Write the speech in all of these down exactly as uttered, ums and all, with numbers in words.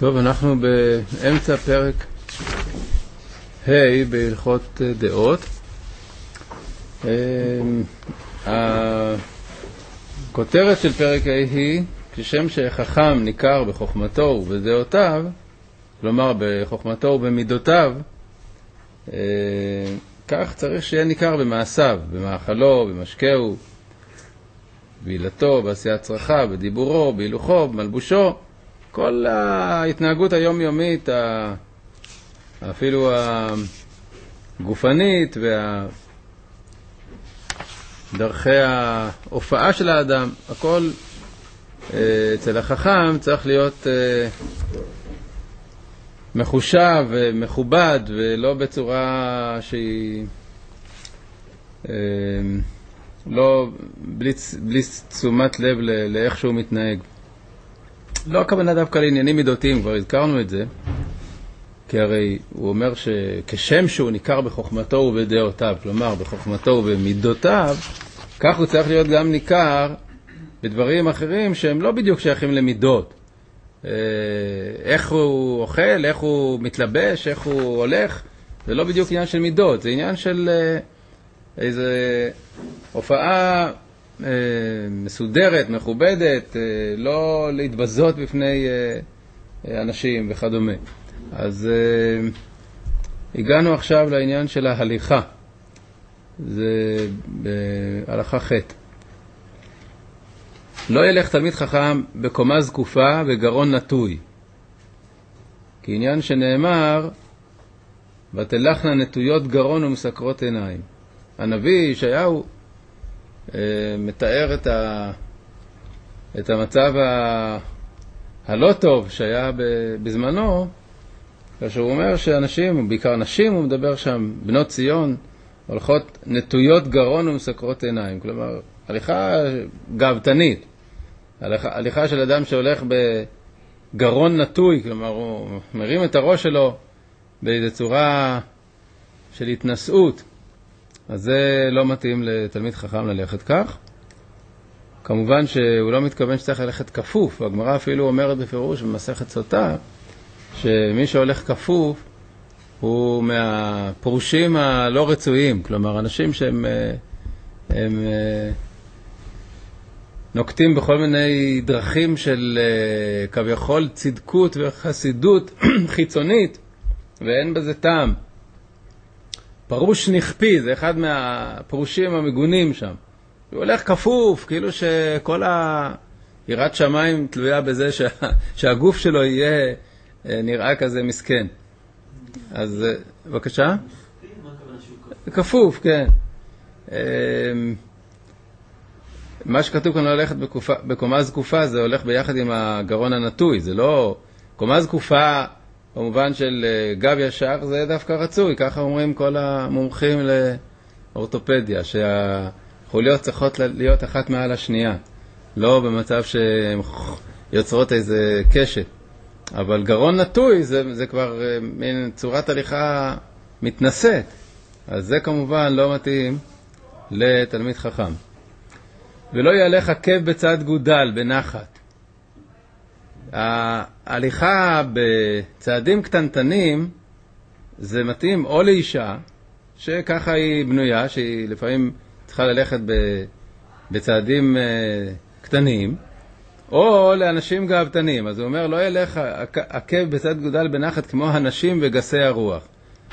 טוב, אנחנו באמצע פרק ה' בהלכות דעות. הכותרת של פרק ה' היא כשם שחכם ניכר בחוכמתו ובדעותיו, כלומר בחוכמתו ובמידותיו, כך צריך שיהיה ניכר במעשיו, במאכלו, במשקהו, בעילתו, בעשיית צרכיו, בדיבורו, בהילוכו, במלבושו. כל ההתנהגות היומיומית, אפילו הגופנית ודרכי ההופעה של האדם, הכל אצל החכם צריך להיות מחושב ומכובד, ולא בצורה שהיא לא בלי, בלי תשומת לב לאיך שהוא מתנהג. לא הכוונה דווקא לעניינים מידותיים, כבר הזכרנו את זה, כי הרי הוא אומר שכשם שהוא ניכר בחוכמתו ובדעותיו, כלומר בחוכמתו ובמידותיו, כך הוא צריך להיות גם ניכר בדברים אחרים שהם לא בדיוק שייכים למידות. איך הוא אוכל, איך הוא מתלבש, איך הוא הולך, זה לא בדיוק עניין של מידות, זה עניין של איזה הופעה מסודרת, מכובדת, לא להתבזות בפני אנשים וכדומה. אז הגענו עכשיו לעניין של ההליכה. זה בהלכה ח'. לא ילך תלמיד חכם בקומה זקופה וגרון נטוי. כי עניין שנאמר, ותלכנה נטויות גרון ומסקרות עיניים. הנביא ישעיהו מתאר את, ה... את המצב ה... הלא טוב שהיה בזמנו, כאשר הוא אומר שאנשים, בעיקר נשים, הוא מדבר שם, בנות ציון, הולכות נטויות גרון ומסקרות עיניים. כלומר, הליכה גאוותנית. הליכה, הליכה של אדם שהולך בגרון נטוי, כלומר, הוא מרים את הראש שלו באיזו צורה של התנשאות. אז זה לא מתאים לתלמיד חכם ללכת כך. כמובן שהוא לא מתכוון שצריך ללכת כפוף. הגמרא אפילו אומרת בפירוש במסכת סוטה, שמי שהולך כפוף הוא מהפרושים הלא רצויים. כלומר, אנשים שהם הם, נוקטים בכל מיני דרכים של כביכול צדקות וחסידות חיצונית, ואין בזה טעם. פרוש נכפי, זה אחד מהפרושים המגונים שם. הוא הולך כפוף, כאילו שכל היראת שמיים תלויה בזה שה, שהגוף שלו יהיה נראה כזה מסכן. אז בבקשה? כפוף, כן. מה שכתוב כאן ללכת בקופה, בקומה זקופה, זה הולך ביחד עם הגרון הנטוי. זה לא קומה זקופה במובן של גב ישר, זה דווקא רצוי. ככה אומרים כל המומחים לאורתופדיה, שהחוליות צריכות להיות אחת מעל השנייה, לא במצב שהן יוצרות איזה קשת. אבל גרון נטוי זה, זה כבר מין צורת הליכה מתנשאת. אז זה כמובן לא מתאים לתלמיד חכם. ולא ילך עקב בצד גודל, בנחת. ההליכה בצעדים קטנטנים זה מתאים או לאישה, שככה היא בנויה, שהיא לפעמים צריכה ללכת בצעדים קטנים, או לאנשים גאוותנים. אז הוא אומר, לא ילך עקב בצד גודל בנחת כמו הנשים וגסי הרוח.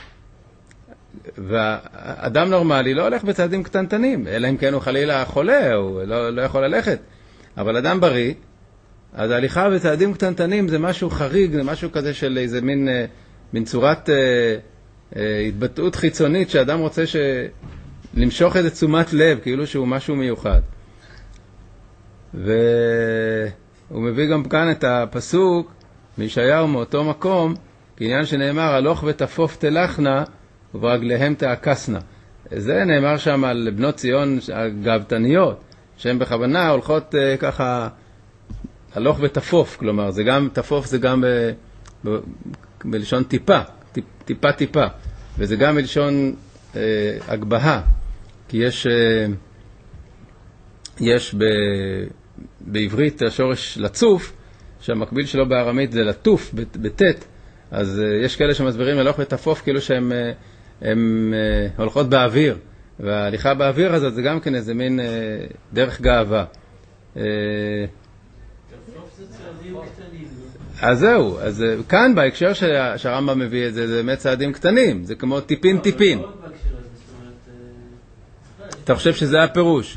והאדם נורמלי לא הולך בצעדים קטנטנים, אלא אם כן הוא חלילה חולה, הוא לא, לא יכול ללכת. אבל אדם בריא, אז ההליכה בצעדים קטנטנים זה משהו חריג, זה משהו כזה של איזה מין, מין צורת אה, אה, התבטאות חיצונית, שאדם רוצה ש... למשוך איזה תשומת לב, כאילו שהוא משהו מיוחד. והוא מביא גם כאן את הפסוק מישעיהו מאותו מקום, כעניין שנאמר, הלוך ותפוף תלכנה וברגליהם תעקסנה. זה נאמר שם על בנות ציון הגאוותניות, שהן בכוונה הולכות uh, ככה הלוך ותפוף, כלומר, זה גם, תפוף זה גם ב, ב, בלשון טיפה, טיפ, טיפה טיפה, וזה גם בלשון uh, הגבהה, כי יש, uh, יש ב, בעברית השורש לצוף, שהמקביל שלו בארמית זה לטוף, בטט, אז יש כאלה שמסבירים הלוך ותפוף כאילו שהן הם, הולכות באוויר, וההליכה באוויר הזאת זה גם כן איזה מין דרך גאווה. אז זהו, אז כאן בהקשר שהרמב"ם מביא את זה, זה באמת צעדים קטנים, זה כמו טיפין טיפין. אתה חושב שזה הפירוש?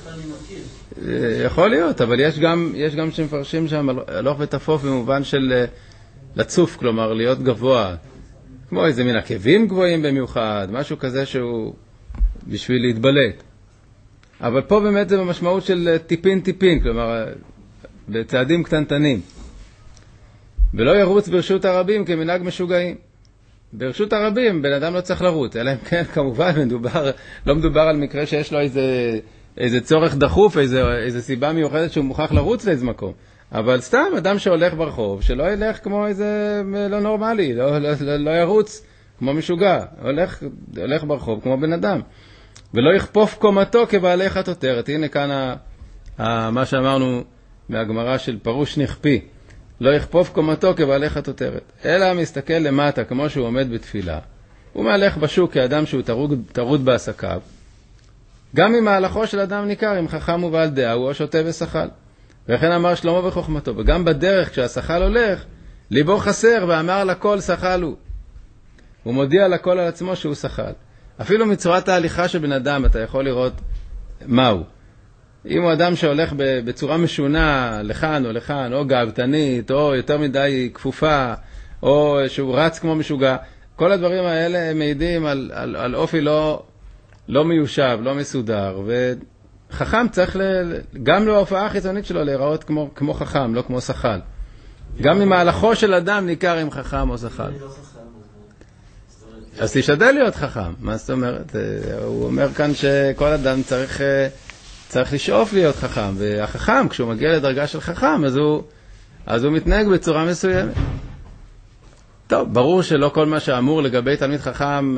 יכול להיות, אבל יש גם, יש גם שמפרשים שם הלוך ותפוף במובן של לצוף, כלומר להיות גבוה, כמו איזה מין עקבים גבוהים במיוחד, משהו כזה שהוא בשביל להתבלט. אבל פה באמת זה במשמעות של טיפין טיפין, כלומר בצעדים קטנטנים. ולא ירוץ ברשות הרבים כמנהג משוגעים. ברשות הרבים בן אדם לא צריך לרוץ, אלא אם כן כמובן מדובר, לא מדובר על מקרה שיש לו איזה, איזה צורך דחוף, איזה, איזה סיבה מיוחדת שהוא מוכרח לרוץ לאיזה מקום. אבל סתם אדם שהולך ברחוב, שלא ילך כמו איזה לא נורמלי, לא, לא, לא, לא ירוץ כמו משוגע, הולך, הולך ברחוב כמו בן אדם. ולא יכפוף קומתו כבעלי חטוטרת. הנה כאן ה, ה, מה שאמרנו מהגמרא של פרוש נכפי. לא יכפוף קומתו כבעלי חטוטרת, אלא מסתכל למטה כמו שהוא עומד בתפילה. הוא מהלך בשוק כאדם שהוא טרוד, טרוד בעסקיו. גם אם מהלכו של אדם ניכר, אם חכם ובעל דעה, הוא או שותה ושחל. וכן אמר שלמה בחוכמתו. וגם בדרך כשהשחל הולך, ליבו חסר ואמר לכל שחל הוא. הוא מודיע לכל על עצמו שהוא שחל. אפילו מצורת ההליכה של בן אדם אתה יכול לראות מהו. אם הוא אדם שהולך בצורה משונה לכאן או לכאן, או גאוותנית, או יותר מדי כפופה, או שהוא רץ כמו משוגע, כל הדברים האלה הם מעידים על, על, על אופי לא, לא מיושב, לא מסודר, וחכם צריך ל, גם להופעה החיצונית שלו להיראות כמו, כמו חכם, לא כמו שחל. גם אם מהלכו של אדם ניכר עם חכם או שחל. אז תשתדל להיות חכם. מה זאת אומרת? הוא אומר כאן שכל אדם צריך... צריך לשאוף להיות חכם, והחכם, כשהוא מגיע לדרגה של חכם, אז הוא, אז הוא מתנהג בצורה מסוימת. טוב, ברור שלא כל מה שאמור לגבי תלמיד חכם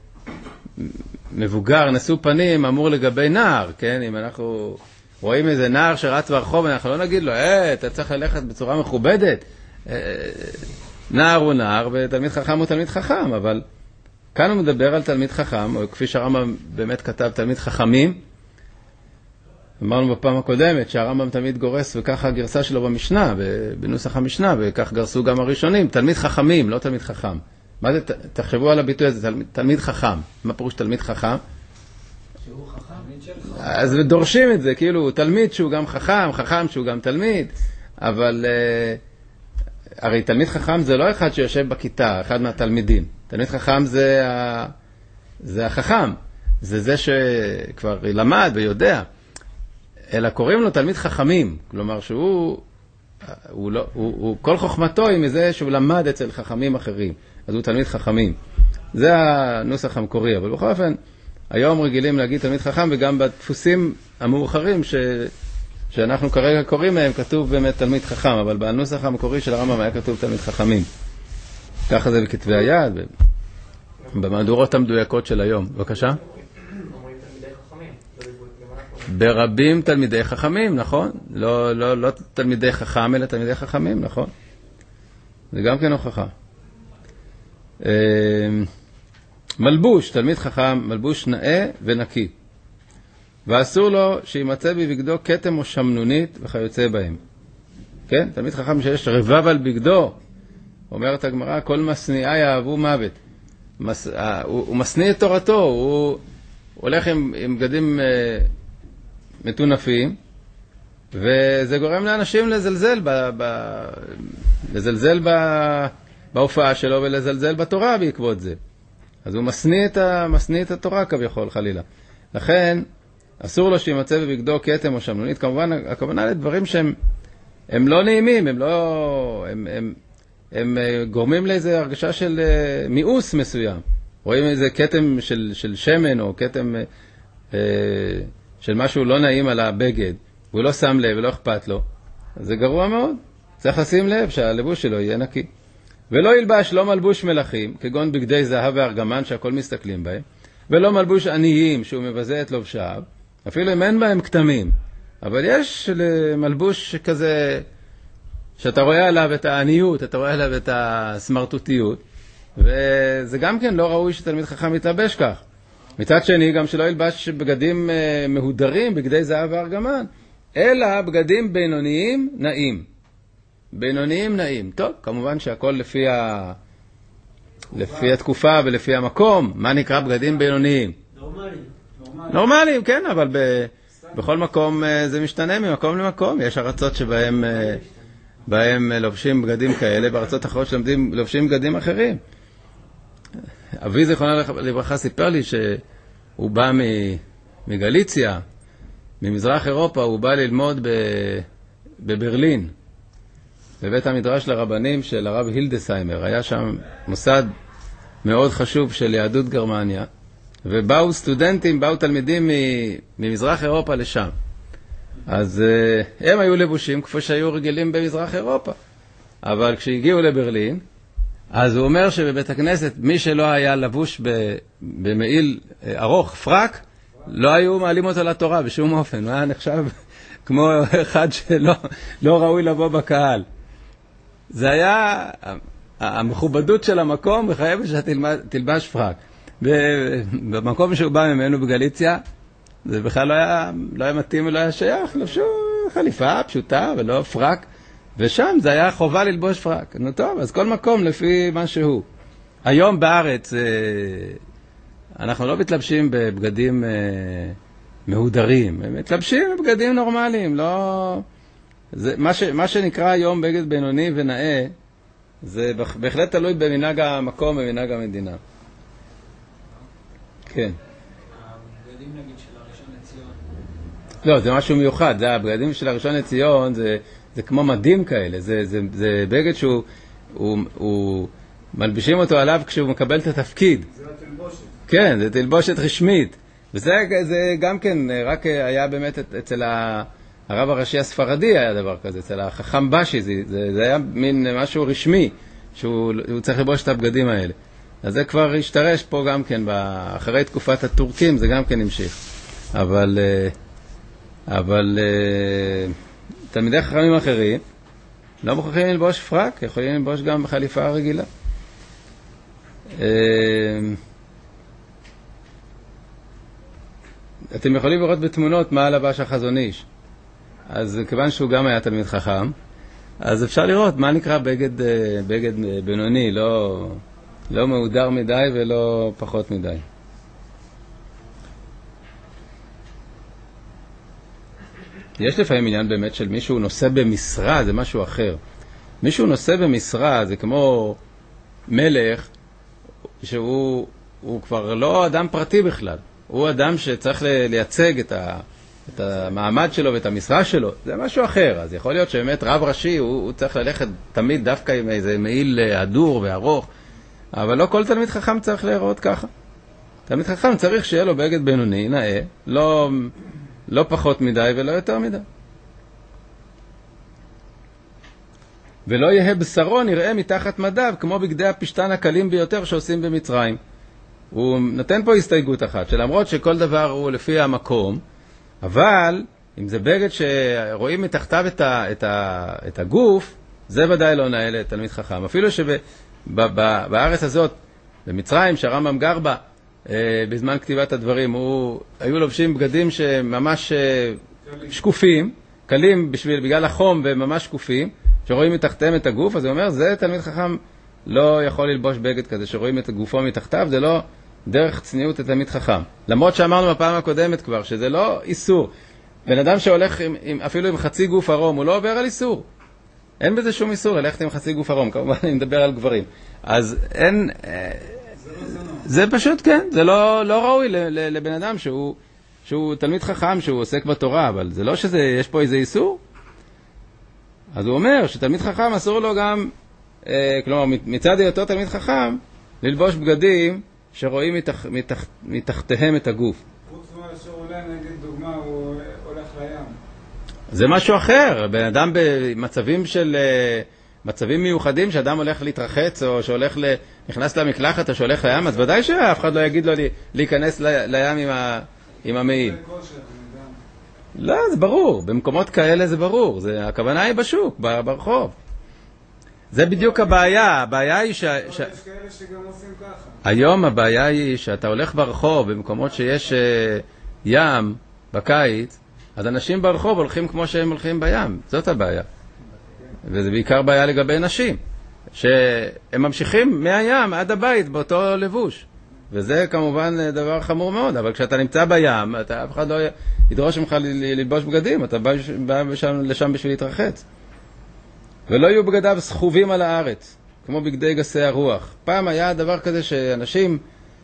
מבוגר, נשוא פנים, אמור לגבי נער, כן? אם אנחנו רואים איזה נער שרץ ברחוב, אנחנו לא נגיד לו, אה, אתה צריך ללכת בצורה מכובדת. נער הוא נער, ותלמיד חכם הוא תלמיד חכם, אבל כאן הוא מדבר על תלמיד חכם, או כפי שהרמב"ם באמת כתב, תלמיד חכמים. אמרנו בפעם הקודמת שהרמב"ם תמיד גורס, וככה הגרסה שלו במשנה, בנוסח המשנה, וכך גרסו גם הראשונים, תלמיד חכמים, לא תלמיד חכם. מה זה, תחשבו על הביטוי הזה, תלמיד, תלמיד חכם. מה פירוש תלמיד חכם? שהוא חכם. אז דורשים את זה, כאילו, תלמיד שהוא גם חכם, חכם שהוא גם תלמיד, אבל הרי תלמיד חכם זה לא אחד שיושב בכיתה, אחד מהתלמידים. תלמיד חכם זה, ה, זה החכם, זה זה שכבר למד ויודע. אלא קוראים לו תלמיד חכמים, כלומר שהוא, הוא לא, הוא, הוא, כל חוכמתו היא מזה שהוא למד אצל חכמים אחרים, אז הוא תלמיד חכמים. זה הנוסח המקורי, אבל בכל אופן, היום רגילים להגיד תלמיד חכם, וגם בדפוסים המאוחרים ש, שאנחנו כרגע קוראים מהם, כתוב באמת תלמיד חכם, אבל בנוסח המקורי של הרמב"ם היה כתוב תלמיד חכמים. ככה זה בכתבי היד, במהדורות המדויקות של היום. בבקשה? ברבים תלמידי חכמים, נכון? לא, לא, לא תלמידי חכם, אלא תלמידי חכמים, נכון? זה גם כן הוכחה. מלבוש, תלמיד חכם, מלבוש נאה ונקי. ואסור לו שימצא בבגדו כתם או שמנונית וכיוצא בהם. כן? תלמיד חכם שיש רבב על בגדו, אומרת הגמרא, כל מסניעה יאהבו מוות. מס, אה, הוא, הוא מסניע את תורתו, הוא הולך עם, עם בגדים... אה, מטונפים, וזה גורם לאנשים לזלזל ב, ב, לזלזל ב, בהופעה שלו ולזלזל בתורה בעקבות זה. אז הוא מסניא את, ה, מסניא את התורה כביכול חלילה. לכן אסור לו שימצא בבגדו כתם או שמנונית. כמובן הכוונה לדברים שהם הם לא נעימים, הם לא הם, הם, הם, הם גורמים לאיזו הרגשה של מיאוס מסוים. רואים איזה כתם של, של שמן או כתם אה, של משהו לא נעים על הבגד, והוא לא שם לב ולא אכפת לו, אז זה גרוע מאוד. צריך לשים לב שהלבוש שלו יהיה נקי. ולא ילבש לא מלבוש מלכים, כגון בגדי זהב וארגמן שהכל מסתכלים בהם, ולא מלבוש עניים שהוא מבזה את לובשיו, אפילו אם אין בהם כתמים. אבל יש מלבוש כזה שאתה רואה עליו את העניות, אתה רואה עליו את הסמרטוטיות, וזה גם כן לא ראוי שתלמיד חכם יתלבש כך. מצד שני, גם שלא ילבש בגדים מהודרים, בגדי זהב וארגמן, אלא בגדים בינוניים נעים. בינוניים נעים. טוב, כמובן שהכל לפי, ה... לפי התקופה ולפי המקום. מה נקרא בגדים בינוניים? נורמליים. נורמליים, כן, אבל ב... בכל מקום זה משתנה ממקום למקום. יש ארצות שבהם בהם לובשים בגדים כאלה, בארצות אחרות שלומדים לובשים בגדים אחרים. אבי זיכרונו לברכה סיפר לי שהוא בא מגליציה, ממזרח אירופה, הוא בא ללמוד בברלין, בבית המדרש לרבנים של הרב הילדסהיימר. היה שם מוסד מאוד חשוב של יהדות גרמניה, ובאו סטודנטים, באו תלמידים ממזרח אירופה לשם. אז הם היו לבושים כפי שהיו רגילים במזרח אירופה. אבל כשהגיעו לברלין, אז הוא אומר שבבית הכנסת, מי שלא היה לבוש במעיל ארוך, פרק, לא היו מעלים אותו לתורה בשום אופן. הוא היה נחשב כמו אחד שלא לא ראוי לבוא בקהל. זה היה המכובדות של המקום, וחייב שתלבש פרק. במקום שהוא בא ממנו בגליציה, זה בכלל לא היה, לא היה מתאים ולא היה שייך, לבשו חליפה פשוטה ולא פרק. ושם זה היה חובה ללבוש פרק. נו טוב, אז כל מקום לפי מה שהוא. היום בארץ אנחנו לא מתלבשים בבגדים מהודרים, הם מתלבשים בבגדים נורמליים, לא... זה, מה, ש, מה שנקרא היום בגד בינוני ונאה, זה בהחלט תלוי במנהג המקום ומנהג המדינה. כן. הבגדים נגיד של הראשון לציון. לא, זה משהו מיוחד, זה הבגדים של הראשון לציון, זה... זה כמו מדים כאלה, זה, זה, זה בגד שהוא, הוא, הוא, מלבישים אותו עליו כשהוא מקבל את התפקיד. זה תלבושת. כן, זה תלבושת רשמית. וזה זה גם כן, רק היה באמת אצל הרב הראשי הספרדי היה דבר כזה, אצל החכם בשי, זה, זה, זה היה מין משהו רשמי, שהוא צריך לבוש את הבגדים האלה. אז זה כבר השתרש פה גם כן, אחרי תקופת הטורקים זה גם כן המשיך. אבל, אבל, תלמידי חכמים אחרים לא מוכרחים ללבוש פרק, יכולים ללבוש גם בחליפה רגילה. אתם יכולים לראות בתמונות מה לבש החזון איש. אז כיוון שהוא גם היה תלמיד חכם, אז אפשר לראות מה נקרא בגד, בגד בינוני, לא, לא מהודר מדי ולא פחות מדי. יש לפעמים עניין באמת של מישהו נושא במשרה, זה משהו אחר. מישהו נושא במשרה, זה כמו מלך, שהוא הוא כבר לא אדם פרטי בכלל. הוא אדם שצריך לייצג את, ה, את המעמד שלו ואת המשרה שלו. זה משהו אחר. אז יכול להיות שבאמת רב ראשי, הוא, הוא צריך ללכת תמיד דווקא עם איזה מעיל אדור וארוך. אבל לא כל תלמיד חכם צריך להיראות ככה. תלמיד חכם צריך שיהיה לו בגד בינוני, נאה, לא... לא פחות מדי ולא יותר מדי. ולא יהיה בשרו נראה מתחת מדיו, כמו בגדי הפשטן הקלים ביותר שעושים במצרים. הוא נותן פה הסתייגות אחת, שלמרות שכל דבר הוא לפי המקום, אבל אם זה בגד שרואים מתחתיו את, ה, את, ה, את הגוף, זה ודאי לא נאה לתלמיד חכם. אפילו שבארץ הזאת, במצרים, שהרמב"ם גר בה, בזמן כתיבת הדברים, הוא, היו לובשים בגדים שממש שקופים, קלים בשביל, בגלל החום וממש שקופים, שרואים מתחתיהם את הגוף, אז הוא אומר, זה תלמיד חכם לא יכול ללבוש בגד כזה, שרואים את גופו מתחתיו, זה לא דרך צניעות לתלמיד חכם. למרות שאמרנו בפעם הקודמת כבר, שזה לא איסור. בן אדם שהולך עם, עם, אפילו עם חצי גוף ערום, הוא לא עובר על איסור. אין בזה שום איסור, ללכת עם חצי גוף ערום, כמובן אני מדבר על גברים. אז אין... זה פשוט, כן, זה לא, לא ראוי לבן אדם שהוא, שהוא תלמיד חכם, שהוא עוסק בתורה, אבל זה לא שזה, יש פה איזה איסור. אז הוא אומר שתלמיד חכם אסור לו גם, אה, כלומר, מצד היותו תלמיד חכם, ללבוש בגדים שרואים מתח, מתח, מתחתיהם את הגוף. חוץ מה שאולי, נגיד דוגמה, הוא הולך לים. זה משהו אחר, בן אדם במצבים של... מצבים מיוחדים שאדם הולך להתרחץ או שהולך ל... נכנס למקלחת או שהולך לים, אז ודאי שאף אחד לא יגיד לו להיכנס ל... לים עם, ה... עם המעיל. לא, זה ברור. במקומות כאלה זה ברור. זה... הכוונה היא בשוק, ברחוב. זה בדיוק הבעיה, הבעיה היא ש... ש... יש כאלה שגם עושים ככה. היום הבעיה היא שאתה הולך ברחוב, במקומות שיש ים בקיץ, אז אנשים ברחוב הולכים כמו שהם הולכים בים, זאת הבעיה. וזה בעיקר בעיה לגבי נשים, שהם ממשיכים מהים עד הבית באותו לבוש. וזה כמובן דבר חמור מאוד, אבל כשאתה נמצא בים, אתה אף אחד לא ידרוש ממך ללבוש בגדים, אתה בא, בא לשם, לשם בשביל להתרחץ. ולא יהיו בגדיו סחובים על הארץ, כמו בגדי גסי הרוח. פעם היה דבר כזה שאנשים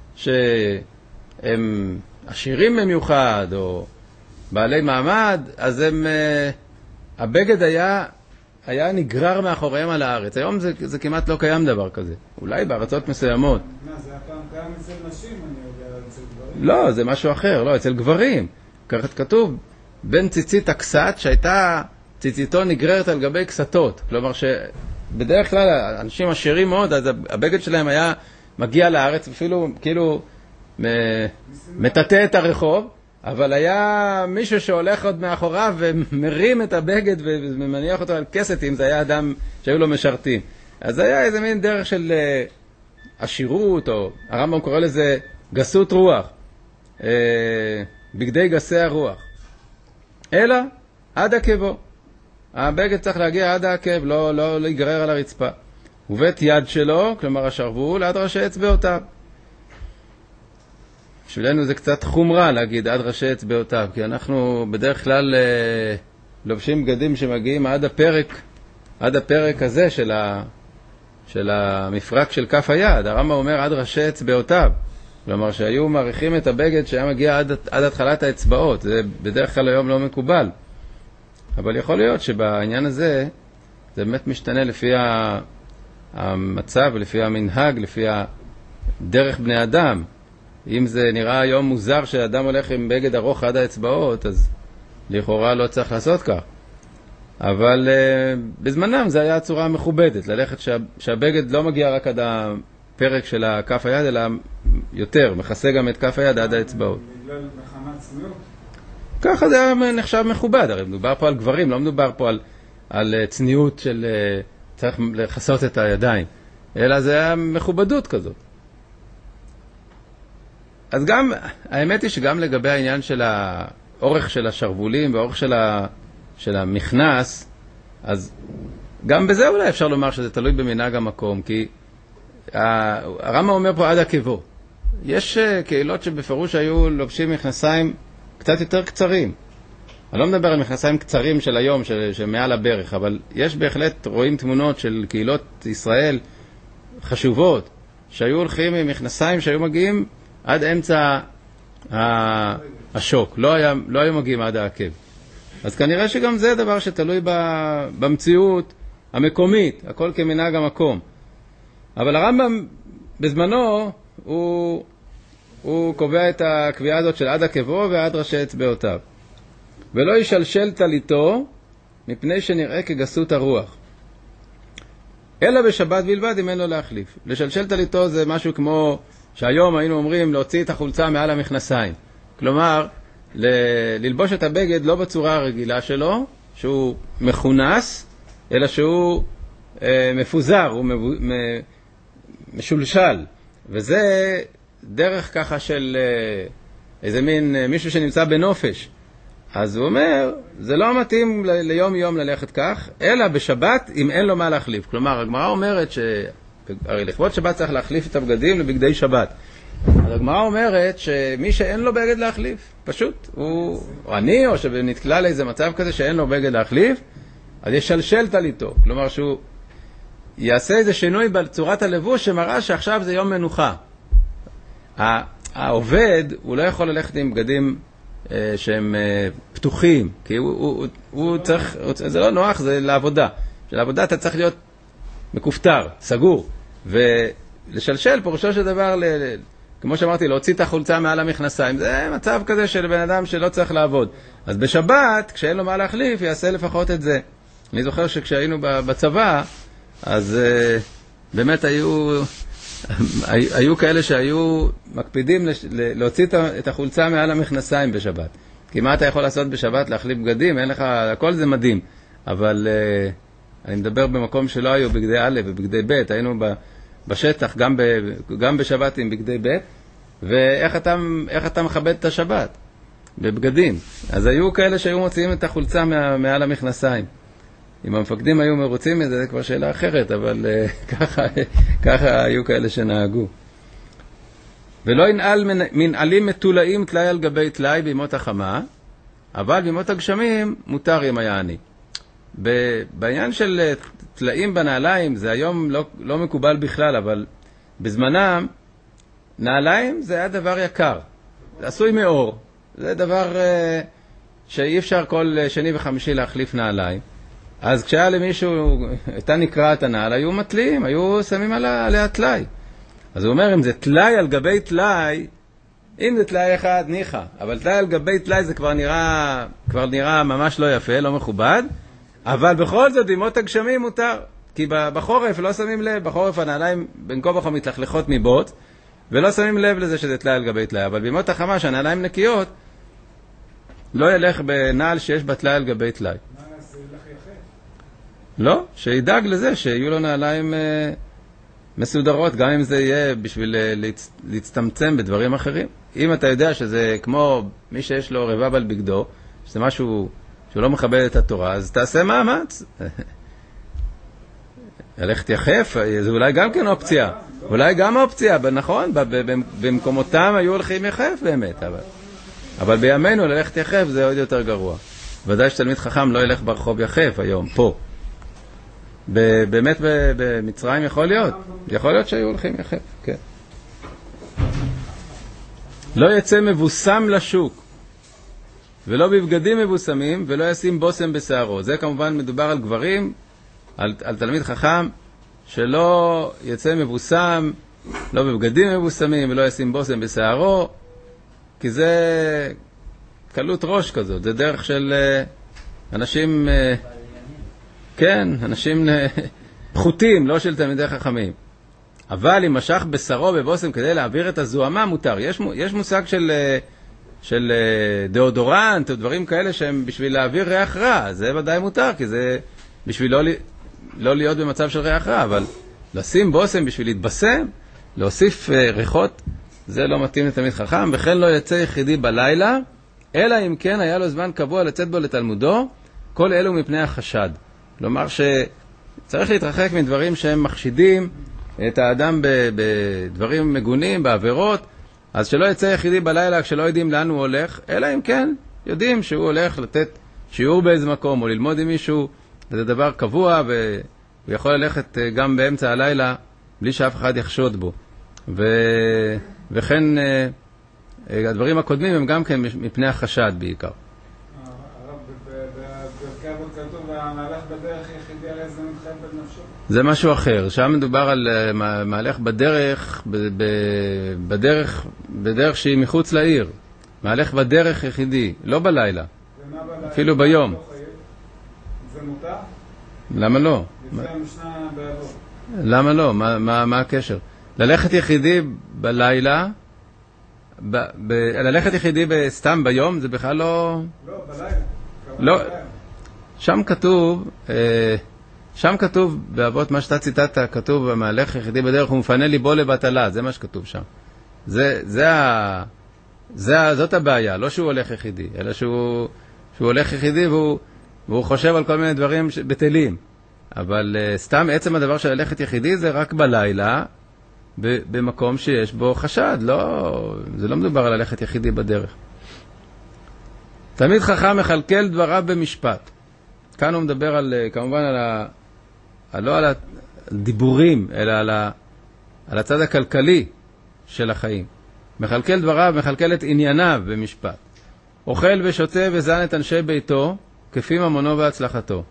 שהם עשירים במיוחד, או בעלי מעמד, אז הם, הבגד היה, היה נגרר מאחוריהם על הארץ. היום זה, זה כמעט לא קיים דבר כזה. אולי בארצות מסוימות. מה, זה הפעם קיים אצל נשים, אני יודע, אצל גברים? לא, זה משהו אחר, לא, אצל גברים. ככה כתוב, בין ציצית הקסת שהייתה ציציתו נגררת על גבי קסתות. כלומר שבדרך כלל אנשים עשירים מאוד, אז הבגד שלהם היה מגיע לארץ, אפילו כאילו מטאטא את הרחוב, אבל היה מישהו שהולך עוד מאחוריו ומרים את הבגד ומניח אותו על כסת, אם זה היה אדם שהיו לו משרתים. אז היה איזה מין דרך של עשירות, או הרמב"ם קורא לזה גסות רוח, בגדי גסי הרוח. אלא עד עקבו. הבגד צריך להגיע עד העקב, לא, לא להיגרר על הרצפה. ובית יד שלו, כלומר השרוול, עד ראשי אצבעותיו. בשבילנו זה קצת חומרה להגיד עד ראשי אצבעותיו, כי אנחנו בדרך כלל אה, לובשים בגדים שמגיעים עד הפרק, עד הפרק הזה של, ה, של המפרק של כף היד. הרמב"ם אומר עד ראשי אצבעותיו. כלומר שהיו מעריכים את הבגד שהיה מגיע עד, עד התחלת האצבעות. זה בדרך כלל היום לא מקובל. אבל יכול להיות שבעניין הזה זה באמת משתנה לפי המצב, לפי המנהג, לפי דרך בני אדם. אם זה נראה היום מוזר שאדם הולך עם בגד ארוך עד האצבעות, אז לכאורה לא צריך לעשות כך. אבל uh, בזמנם זה היה הצורה המכובדת, ללכת שה, שהבגד לא מגיע רק עד הפרק של כף היד, אלא יותר, מכסה גם את כף היד עד האצבעות. בגלל מחמת צניעות? ככה זה היה נחשב מכובד, הרי מדובר פה על גברים, לא מדובר פה על, על צניעות של uh, צריך לחסות את הידיים, אלא זה היה מכובדות כזאת. אז גם, האמת היא שגם לגבי העניין של האורך של השרבולים ואורך של, ה, של המכנס, אז גם בזה אולי אפשר לומר שזה תלוי במנהג המקום, כי הרמב"ם אומר פה עד עקבו. יש קהילות שבפירוש היו לובשים מכנסיים קצת יותר קצרים. אני לא מדבר על מכנסיים קצרים של היום, של, של מעל הברך, אבל יש בהחלט, רואים תמונות של קהילות ישראל חשובות, שהיו הולכים עם מכנסיים שהיו מגיעים עד אמצע השוק, לא, היה, לא היו מגיעים עד העקב. אז כנראה שגם זה דבר שתלוי במציאות המקומית, הכל כמנהג המקום. אבל הרמב"ם בזמנו הוא, הוא קובע את הקביעה הזאת של עד עקבו ועד ראשי אצבעותיו. ולא ישלשל טליתו מפני שנראה כגסות הרוח. אלא בשבת בלבד אם אין לו להחליף. לשלשל טליתו זה משהו כמו שהיום היינו אומרים להוציא את החולצה מעל המכנסיים. כלומר, ל- ללבוש את הבגד לא בצורה הרגילה שלו, שהוא מכונס, אלא שהוא אה, מפוזר, הוא מבו- מ- משולשל. וזה דרך ככה של אה, איזה מין אה, מישהו שנמצא בנופש. אז הוא אומר, זה לא מתאים ל- ליום יום ללכת כך, אלא בשבת אם אין לו מה להחליף. כלומר, הגמרא אומרת ש... הרי לכבוד שבת צריך להחליף את הבגדים לבגדי שבת. אז הגמרא אומרת שמי שאין לו בגד להחליף, פשוט, הוא או אני, או שנתקלה לאיזה מצב כזה שאין לו בגד להחליף, אז ישלשל טליתו. כלומר שהוא יעשה איזה שינוי בצורת הלבוש שמראה שעכשיו זה יום מנוחה. העובד, הוא לא יכול ללכת עם בגדים אה, שהם אה, פתוחים, כי הוא, הוא, הוא, הוא צריך, זה לא נוח, זה לעבודה. שלעבודה אתה צריך להיות מקופטר, סגור, ולשלשל פירושו של דבר, ל, ל, כמו שאמרתי, להוציא את החולצה מעל המכנסיים, זה מצב כזה של בן אדם שלא צריך לעבוד. אז בשבת, כשאין לו מה להחליף, יעשה לפחות את זה. אני זוכר שכשהיינו בצבא, אז uh, באמת היו, היו כאלה שהיו מקפידים לש, להוציא את החולצה מעל המכנסיים בשבת. כי מה אתה יכול לעשות בשבת? להחליף בגדים, אין לך, הכל זה מדהים. אבל... Uh, אני מדבר במקום שלא היו בגדי א' ובגדי ב', היינו בשטח גם, ב, גם בשבת עם בגדי ב', ואיך אתה, איך אתה מכבד את השבת? בבגדים. אז היו כאלה שהיו מוציאים את החולצה מה, מעל המכנסיים. אם המפקדים היו מרוצים מזה, זה כבר שאלה אחרת, אבל uh, ככה, ככה היו כאלה שנהגו. ולא ינעל מנעלים מטולאים תלאי על גבי תלאי בימות החמה, אבל בימות הגשמים מותר אם היה עני. בעניין של תלאים בנעליים, זה היום לא, לא מקובל בכלל, אבל בזמנם, נעליים זה היה דבר יקר. זה עשוי מאור. זה דבר uh, שאי אפשר כל שני וחמישי להחליף נעליים. אז כשהיה למישהו, הייתה נקראת הנעל, היו מטליים, היו שמים עליה, עליה תלאי. אז הוא אומר, אם זה תלאי על גבי תלאי, אם זה תלאי אחד, ניחה. אבל תלאי על גבי תלאי זה כבר נראה, כבר נראה ממש לא יפה, לא מכובד. אבל בכל זאת, בימות הגשמים מותר. כי בחורף לא שמים לב, בחורף הנעליים בין כה וכה מתלכלכות מבוץ, ולא שמים לב לזה שזה תלאי על גבי תלאי. אבל בימות החמה, שהנעליים נקיות, לא ילך בנעל שיש בה תלאי על גבי תלאי. לא, שידאג לזה שיהיו לו נעליים אה, מסודרות, גם אם זה יהיה בשביל אה, להצ... להצטמצם בדברים אחרים. אם אתה יודע שזה כמו מי שיש לו רבב על בגדו, שזה משהו שהוא לא מכבד את התורה, אז תעשה מאמץ. ללכת יחף, זה אולי גם כן אופציה. אולי גם אופציה, נכון, במקומותם היו הולכים יחף באמת, אבל, אבל בימינו ללכת יחף זה עוד יותר גרוע. ודאי שתלמיד חכם לא ילך ברחוב יחף היום, פה. באמת במצרים יכול להיות, יכול להיות שהיו הולכים יחף, כן. לא יצא מבוסם לשוק, ולא בבגדים מבוסמים, ולא ישים בוסם בשערו. זה כמובן מדובר על גברים, על, על תלמיד חכם, שלא יצא מבוסם, לא בבגדים מבוסמים, ולא ישים בוסם בשערו, כי זה קלות ראש כזאת, זה דרך של אנשים... כן, אנשים פחותים, לא של תלמידי חכמים. אבל אם משך בשרו בבוסם כדי להעביר את הזוהמה, מותר. יש, יש מושג של, של דאודורנט או דברים כאלה שהם בשביל להעביר ריח רע. זה ודאי מותר, כי זה בשביל לא, לא להיות במצב של ריח רע. אבל לשים בוסם בשביל להתבשם, להוסיף ריחות, זה לא מתאים לתלמיד חכם. וכן לא יצא יחידי בלילה, אלא אם כן היה לו זמן קבוע לצאת בו לתלמודו, כל אלו מפני החשד. כלומר שצריך להתרחק מדברים שהם מחשידים את האדם בדברים מגונים, בעבירות, אז שלא יצא יחידי בלילה כשלא יודעים לאן הוא הולך, אלא אם כן יודעים שהוא הולך לתת שיעור באיזה מקום או ללמוד עם מישהו, זה דבר קבוע והוא יכול ללכת גם באמצע הלילה בלי שאף אחד יחשוד בו. ו... וכן הדברים הקודמים הם גם כן מפני החשד בעיקר. זה משהו אחר. שם מדובר על מהלך בדרך, בדרך, בדרך שהיא מחוץ לעיר. מהלך בדרך יחידי, לא בלילה. אפילו ביום. זה מותר? למה לא? לפי המשנה באבות. למה לא? מה, מה, מה הקשר? ללכת יחידי בלילה, ב, ב, ללכת יחידי סתם ביום, זה בכלל לא... לא, בלילה. לא. שם כתוב, שם כתוב באבות מה שאתה ציטטת, כתוב במהלך יחידי בדרך הוא מפנה ליבו לבטלה, זה מה שכתוב שם. זה, זה ה, זה ה, זאת הבעיה, לא שהוא הולך יחידי, אלא שהוא, שהוא הולך יחידי והוא, והוא חושב על כל מיני דברים בטלים. אבל סתם עצם הדבר של ללכת יחידי זה רק בלילה, במקום שיש בו חשד, לא, זה לא מדובר על ללכת יחידי בדרך. תלמיד חכם מחלקל דבריו במשפט. כאן הוא מדבר על, כמובן על ה, על, לא על הדיבורים, אלא על, ה, על הצד הכלכלי של החיים. מחלקל דבריו, מחלקל את ענייניו במשפט. אוכל ושותה וזן את אנשי ביתו, כפי ממונו והצלחתו.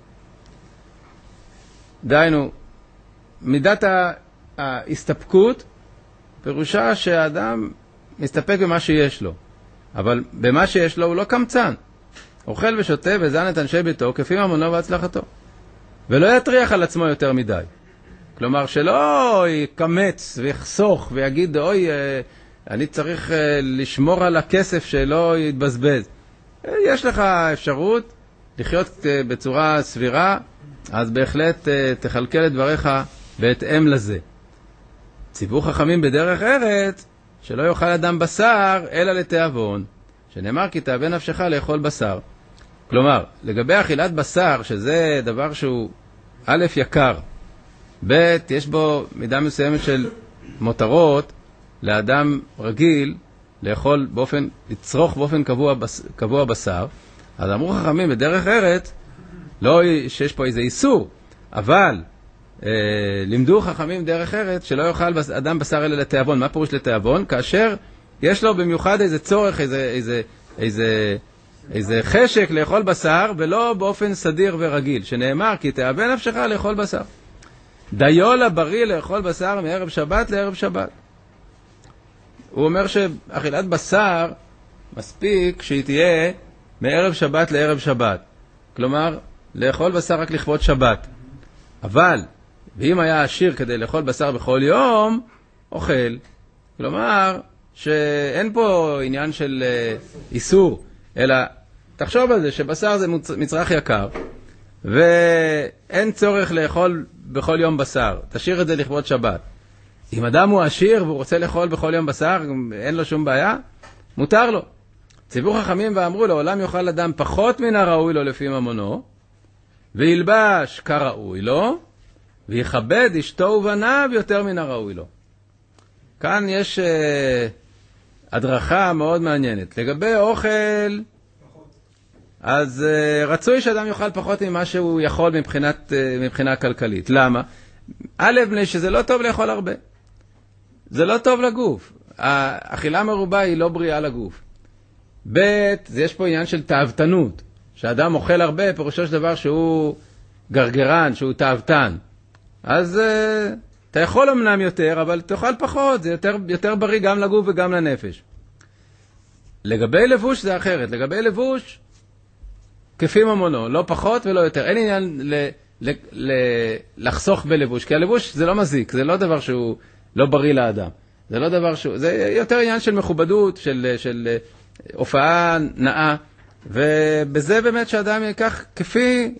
דיינו, מידת ההסתפקות, פירושה שהאדם מסתפק במה שיש לו. אבל במה שיש לו הוא לא קמצן. אוכל ושותה וזן את אנשי ביתו כפי ממונו והצלחתו. ולא יטריח על עצמו יותר מדי. כלומר שלא יקמץ ויחסוך ויגיד, אוי, אני צריך לשמור על הכסף שלא יתבזבז. יש לך אפשרות לחיות בצורה סבירה, אז בהחלט תחלקל את דבריך בהתאם לזה. ציוו חכמים בדרך ארץ, שלא יאכל אדם בשר, אלא לתיאבון, שנאמר כי תאווה נפשך לאכול בשר. כלומר, לגבי אכילת בשר, שזה דבר שהוא א' יקר, ב' יש בו מידה מסוימת של מותרות לאדם רגיל לאכול באופן, לצרוך באופן קבוע, קבוע בשר. אז אמרו חכמים בדרך ארץ, לא שיש פה איזה איסור, אבל אה, לימדו חכמים דרך ארץ שלא יאכל אדם בשר אלא לתיאבון. מה פירוש לתיאבון? כאשר יש לו במיוחד איזה צורך, איזה, איזה, איזה, איזה חשק לאכול בשר, ולא באופן סדיר ורגיל, שנאמר כי תאווה נפשך לאכול בשר. דיו לבריא לאכול בשר מערב שבת לערב שבת. הוא אומר שאכילת בשר מספיק שהיא תהיה מערב שבת לערב שבת. כלומר, לאכול בשר רק לכבוד שבת. אבל, ואם היה עשיר כדי לאכול בשר בכל יום, אוכל. כלומר, שאין פה עניין של uh, איסור, אלא תחשוב על זה שבשר זה מצרך יקר, ואין צורך לאכול בכל יום בשר. תשאיר את זה לכבוד שבת. אם אדם הוא עשיר והוא רוצה לאכול בכל יום בשר, אין לו שום בעיה, מותר לו. ציוו חכמים ואמרו לעולם יאכל אדם פחות מן הראוי לו לפי ממונו, וילבש כראוי לו, ויכבד אשתו ובניו יותר מן הראוי לו. כאן יש uh, הדרכה מאוד מעניינת. לגבי אוכל, אז uh, רצוי שאדם יאכל פחות ממה שהוא יכול מבחינת, uh, מבחינה כלכלית. למה? א', בני שזה לא טוב לאכול הרבה. זה לא טוב לגוף. האכילה מרובה היא לא בריאה לגוף. ב', יש פה עניין של תאוותנות. שאדם אוכל הרבה, פירושו של דבר שהוא גרגרן, שהוא תאוותן. אז uh, אתה יכול אמנם יותר, אבל תאכל פחות. זה יותר, יותר בריא גם לגוף וגם לנפש. לגבי לבוש זה אחרת. לגבי לבוש, כפי ממונו, לא פחות ולא יותר. אין עניין ל, ל, ל, לחסוך בלבוש, כי הלבוש זה לא מזיק, זה לא דבר שהוא לא בריא לאדם. זה לא דבר שהוא, זה יותר עניין של מכובדות, של, של הופעה נאה, ובזה באמת שאדם יקח כפי,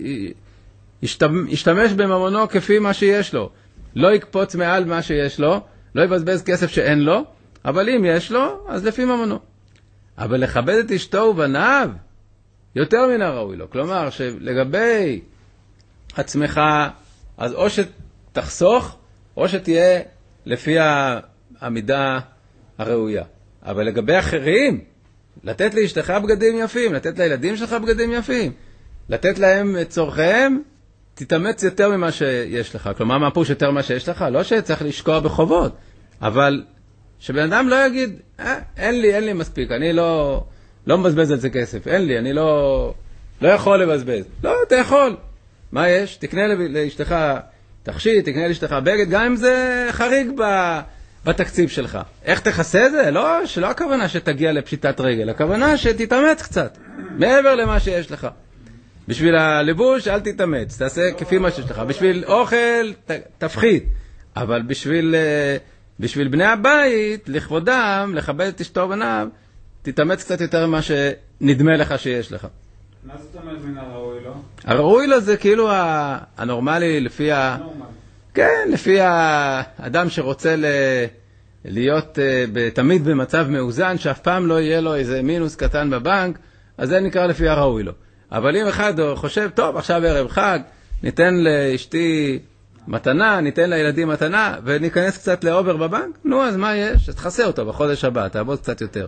ישתמש בממונו כפי מה שיש לו. לא יקפוץ מעל מה שיש לו, לא יבזבז כסף שאין לו, אבל אם יש לו, אז לפי ממונו. אבל לכבד את אשתו ובניו, יותר מן הראוי לו. כלומר, שלגבי עצמך, אז או שתחסוך, או שתהיה לפי המידה הראויה. אבל לגבי אחרים, לתת לאשתך בגדים יפים, לתת לילדים שלך בגדים יפים, לתת להם את צורכיהם, תתאמץ יותר ממה שיש לך. כלומר, מה פירוש יותר ממה שיש לך? לא שצריך לשקוע בחובות, אבל שבן אדם לא יגיד, אה, אין לי, אין לי מספיק, אני לא, לא מבזבז על זה כסף, אין לי, אני לא, לא יכול לבזבז. לא, אתה יכול. מה יש? תקנה לאשתך תכשיט, תקנה לאשתך בגד, גם אם זה חריג ב... בתקציב שלך. איך תכסה זה? לא, שלא הכוונה שתגיע לפשיטת רגל, הכוונה שתתאמץ קצת, מעבר למה שיש לך. בשביל הלבוש, אל תתאמץ, תעשה כפי מה שיש לך. בשביל אוכל, ת, תפחית. אבל בשביל, בשביל בני הבית, לכבודם, לכבד את אשתו ובניו, תתאמץ קצת יותר ממה שנדמה לך שיש לך. מה זאת אומרת מן הראוי לו? הראוי לו זה כאילו הנורמלי לפי ה... נורמל. כן, לפי האדם שרוצה ל... להיות uh, תמיד במצב מאוזן, שאף פעם לא יהיה לו איזה מינוס קטן בבנק, אז זה נקרא לפי הראוי לו. אבל אם אחד חושב, טוב, עכשיו ערב חג, ניתן לאשתי מתנה, ניתן לילדים מתנה, וניכנס קצת לאובר בבנק, נו, אז מה יש? תחסה אותו בחודש הבא, תעבוד קצת יותר.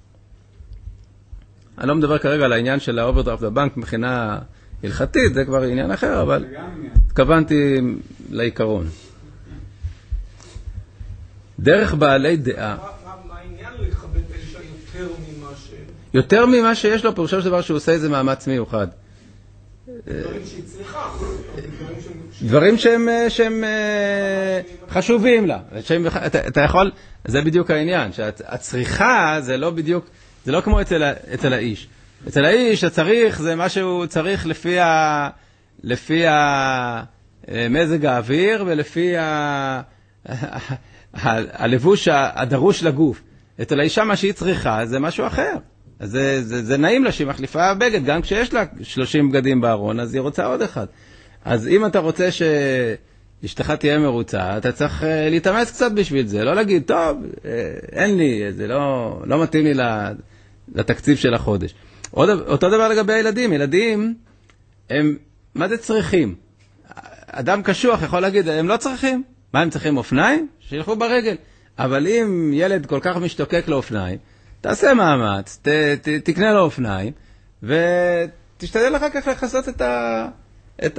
אני לא מדבר כרגע על העניין של האוברדרפט בבנק מבחינה הלכתית, זה כבר עניין אחר, אבל התכוונתי לעיקרון. דרך בעלי דעה. מה העניין לכבד אישה יותר ממה ש... יותר ממה שיש לו, פירושו של דבר שהוא עושה איזה מאמץ מיוחד. דברים שהיא צריכה. דברים שהם, שהם חשובים לה. שהם, אתה, אתה יכול, זה בדיוק העניין, שהצריכה זה לא בדיוק, זה לא כמו אצל, אצל האיש. אצל האיש הצריך זה מה שהוא צריך לפי, ה, לפי ה, מזג האוויר ולפי ה, הלבוש הדרוש לגוף. אצל האישה מה שהיא צריכה זה משהו אחר. אז זה, זה, זה נעים לה שהיא מחליפה בגד, גם כשיש לה שלושים בגדים בארון, אז היא רוצה עוד אחד. אז אם אתה רוצה שאשתך תהיה מרוצה, אתה צריך להתאמץ קצת בשביל זה, לא להגיד, טוב, אין לי, זה לא, לא מתאים לי לתקציב של החודש. עוד, אותו דבר לגבי הילדים, ילדים, הם, מה זה צריכים? אדם קשוח יכול להגיד, הם לא צריכים. מה הם צריכים? אופניים? שילכו ברגל. אבל אם ילד כל כך משתוקק לאופניים, תעשה מאמץ, ת, ת, תקנה לו אופניים, ותשתדל אחר כך לחסות את ה... את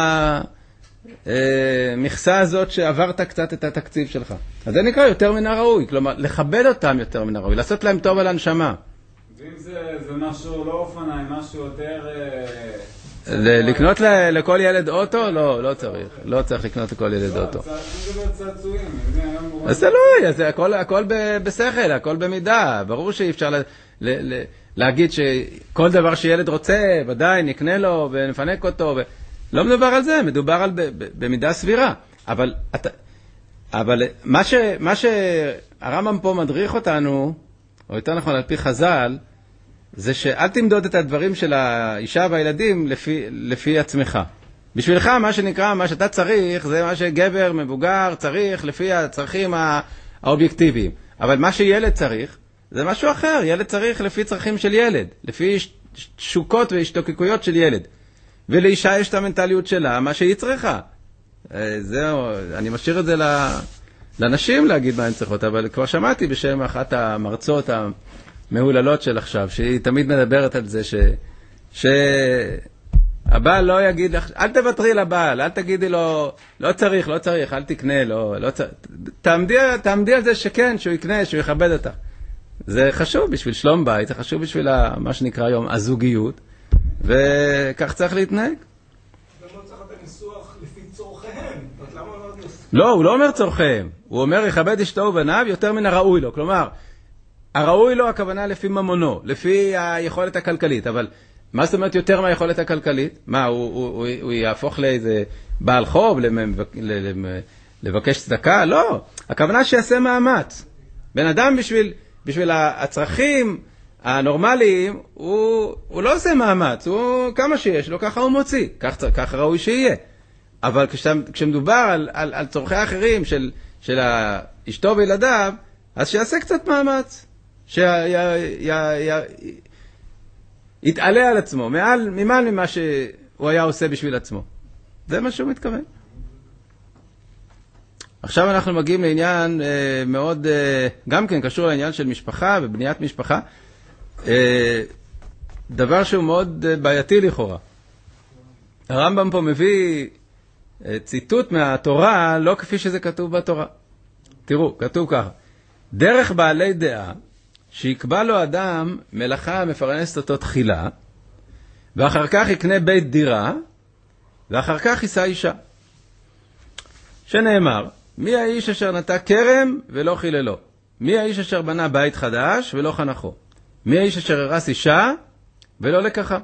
המכסה הזאת שעברת קצת את התקציב שלך. אז זה נקרא יותר מן הראוי, כלומר, לכבד אותם יותר מן הראוי, לעשות להם טוב על הנשמה. ואם זה, זה משהו לא אופניים, משהו יותר... לקנות לכל ילד אוטו? לא, לא צריך. לא צריך לקנות לכל ילד אוטו. זה לא צעצועים. אז תלוי, אז הכל בשכל, הכל במידה. ברור שאי אפשר להגיד שכל דבר שילד רוצה, ודאי נקנה לו ונפנק אותו. לא מדובר על זה, מדובר על במידה סבירה. אבל אבל מה שהרמב"ם פה מדריך אותנו, או יותר נכון על פי חז"ל, זה שאל תמדוד את הדברים של האישה והילדים לפי, לפי עצמך. בשבילך, מה שנקרא, מה שאתה צריך, זה מה שגבר מבוגר צריך לפי הצרכים האובייקטיביים. אבל מה שילד צריך, זה משהו אחר. ילד צריך לפי צרכים של ילד, לפי שוקות והשתוקקויות של ילד. ולאישה יש את המנטליות שלה, מה שהיא צריכה. זהו, אני משאיר את זה לנשים להגיד מה הן צריכות, אבל כבר שמעתי בשם אחת המרצות המהוללות של עכשיו, שהיא תמיד מדברת על זה ש... שהבעל לא יגיד לך, אל תוותרי לבעל, אל תגידי לו, לא צריך, לא צריך, אל תקנה, לא, לא צריך. תעמדי, תעמדי על זה שכן, שהוא יקנה, שהוא יכבד אותך. זה חשוב בשביל שלום בית, זה חשוב בשביל מה שנקרא היום הזוגיות, וכך צריך להתנהג. למה צריך את הניסוח לפי צורכיהם? לא, הוא לא אומר צורכיהם. הוא אומר, יכבד אשתו ובניו יותר מן הראוי לו. כלומר, הראוי לו הכוונה לפי ממונו, לפי היכולת הכלכלית. אבל מה זאת אומרת יותר מהיכולת הכלכלית? מה, הוא, הוא, הוא, הוא יהפוך לאיזה בעל חוב, לבקש צדקה? לא. הכוונה שיעשה מאמץ. בן אדם בשביל, בשביל הצרכים הנורמליים, הוא, הוא לא עושה מאמץ. הוא, כמה שיש לו, ככה הוא מוציא. כך, ככה ראוי שיהיה. אבל כשמדובר על, על, על צורכי האחרים של, של אשתו וילדיו, אז שיעשה קצת מאמץ. שיתעלה על עצמו, מעל, ממעל ממה שהוא היה עושה בשביל עצמו. זה מה שהוא מתכוון. עכשיו אנחנו מגיעים לעניין אה, מאוד, אה, גם כן קשור לעניין של משפחה ובניית משפחה. אה, דבר שהוא מאוד אה, בעייתי לכאורה. הרמב"ם פה מביא אה, ציטוט מהתורה, לא כפי שזה כתוב בתורה. תראו, כתוב ככה. דרך בעלי דעה, שיקבע לו אדם מלאכה המפרנסת אותו תחילה, ואחר כך יקנה בית דירה, ואחר כך יישא אישה. שנאמר, מי האיש אשר נטע כרם ולא חיללו? מי האיש אשר בנה בית חדש ולא חנכו? מי האיש אשר הרס אישה ולא לקחה?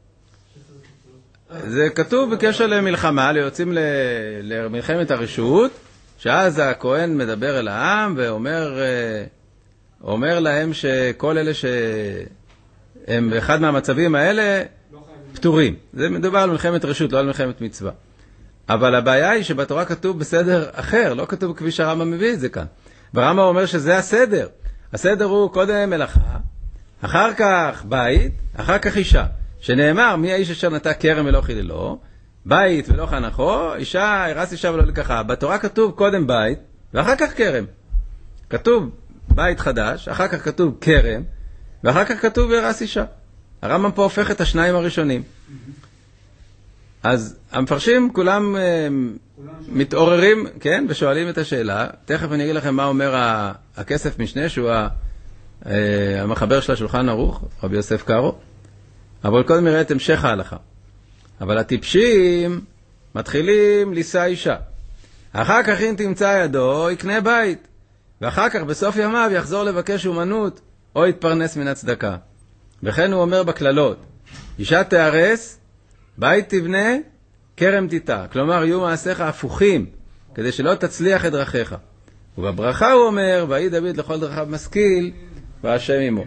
זה כתוב בקשר למלחמה, ליוצאים למלחמת הרשות, שאז הכהן מדבר אל העם ואומר אומר להם שכל אלה שהם באחד מהמצבים האלה פטורים. זה מדובר על מלחמת רשות, לא על מלחמת מצווה. אבל הבעיה היא שבתורה כתוב בסדר אחר, לא כתוב כפי שהרמב"ם מביא את זה כאן. והרמב"ם אומר שזה הסדר. הסדר הוא קודם מלאכה, אחר כך בית, אחר כך אישה. שנאמר, מי האיש אשר נטע כרם ולא חיללו? בית ולא חנכו, אישה, הרס אישה ולא לקחה. בתורה כתוב קודם בית, ואחר כך כרם. כתוב בית חדש, אחר כך כתוב כרם, ואחר כך כתוב הרס אישה. הרמב"ם פה הופך את השניים הראשונים. אז המפרשים כולם מתעוררים, כן, ושואלים את השאלה. תכף אני אגיד לכם מה אומר הכסף משנה, שהוא המחבר של השולחן ערוך, רבי יוסף קארו. אבל קודם נראה את המשך ההלכה. אבל הטיפשים מתחילים לישא אישה. אחר כך אם תמצא ידו, יקנה בית. ואחר כך בסוף ימיו יחזור לבקש אומנות, או יתפרנס מן הצדקה. וכן הוא אומר בכללות, אישה תארס, בית תבנה, כרם תיטע. כלומר, יהיו מעשיך הפוכים, כדי שלא תצליח את דרכיך. ובברכה הוא אומר, ויהי דוד לכל דרכיו משכיל, והשם עמו.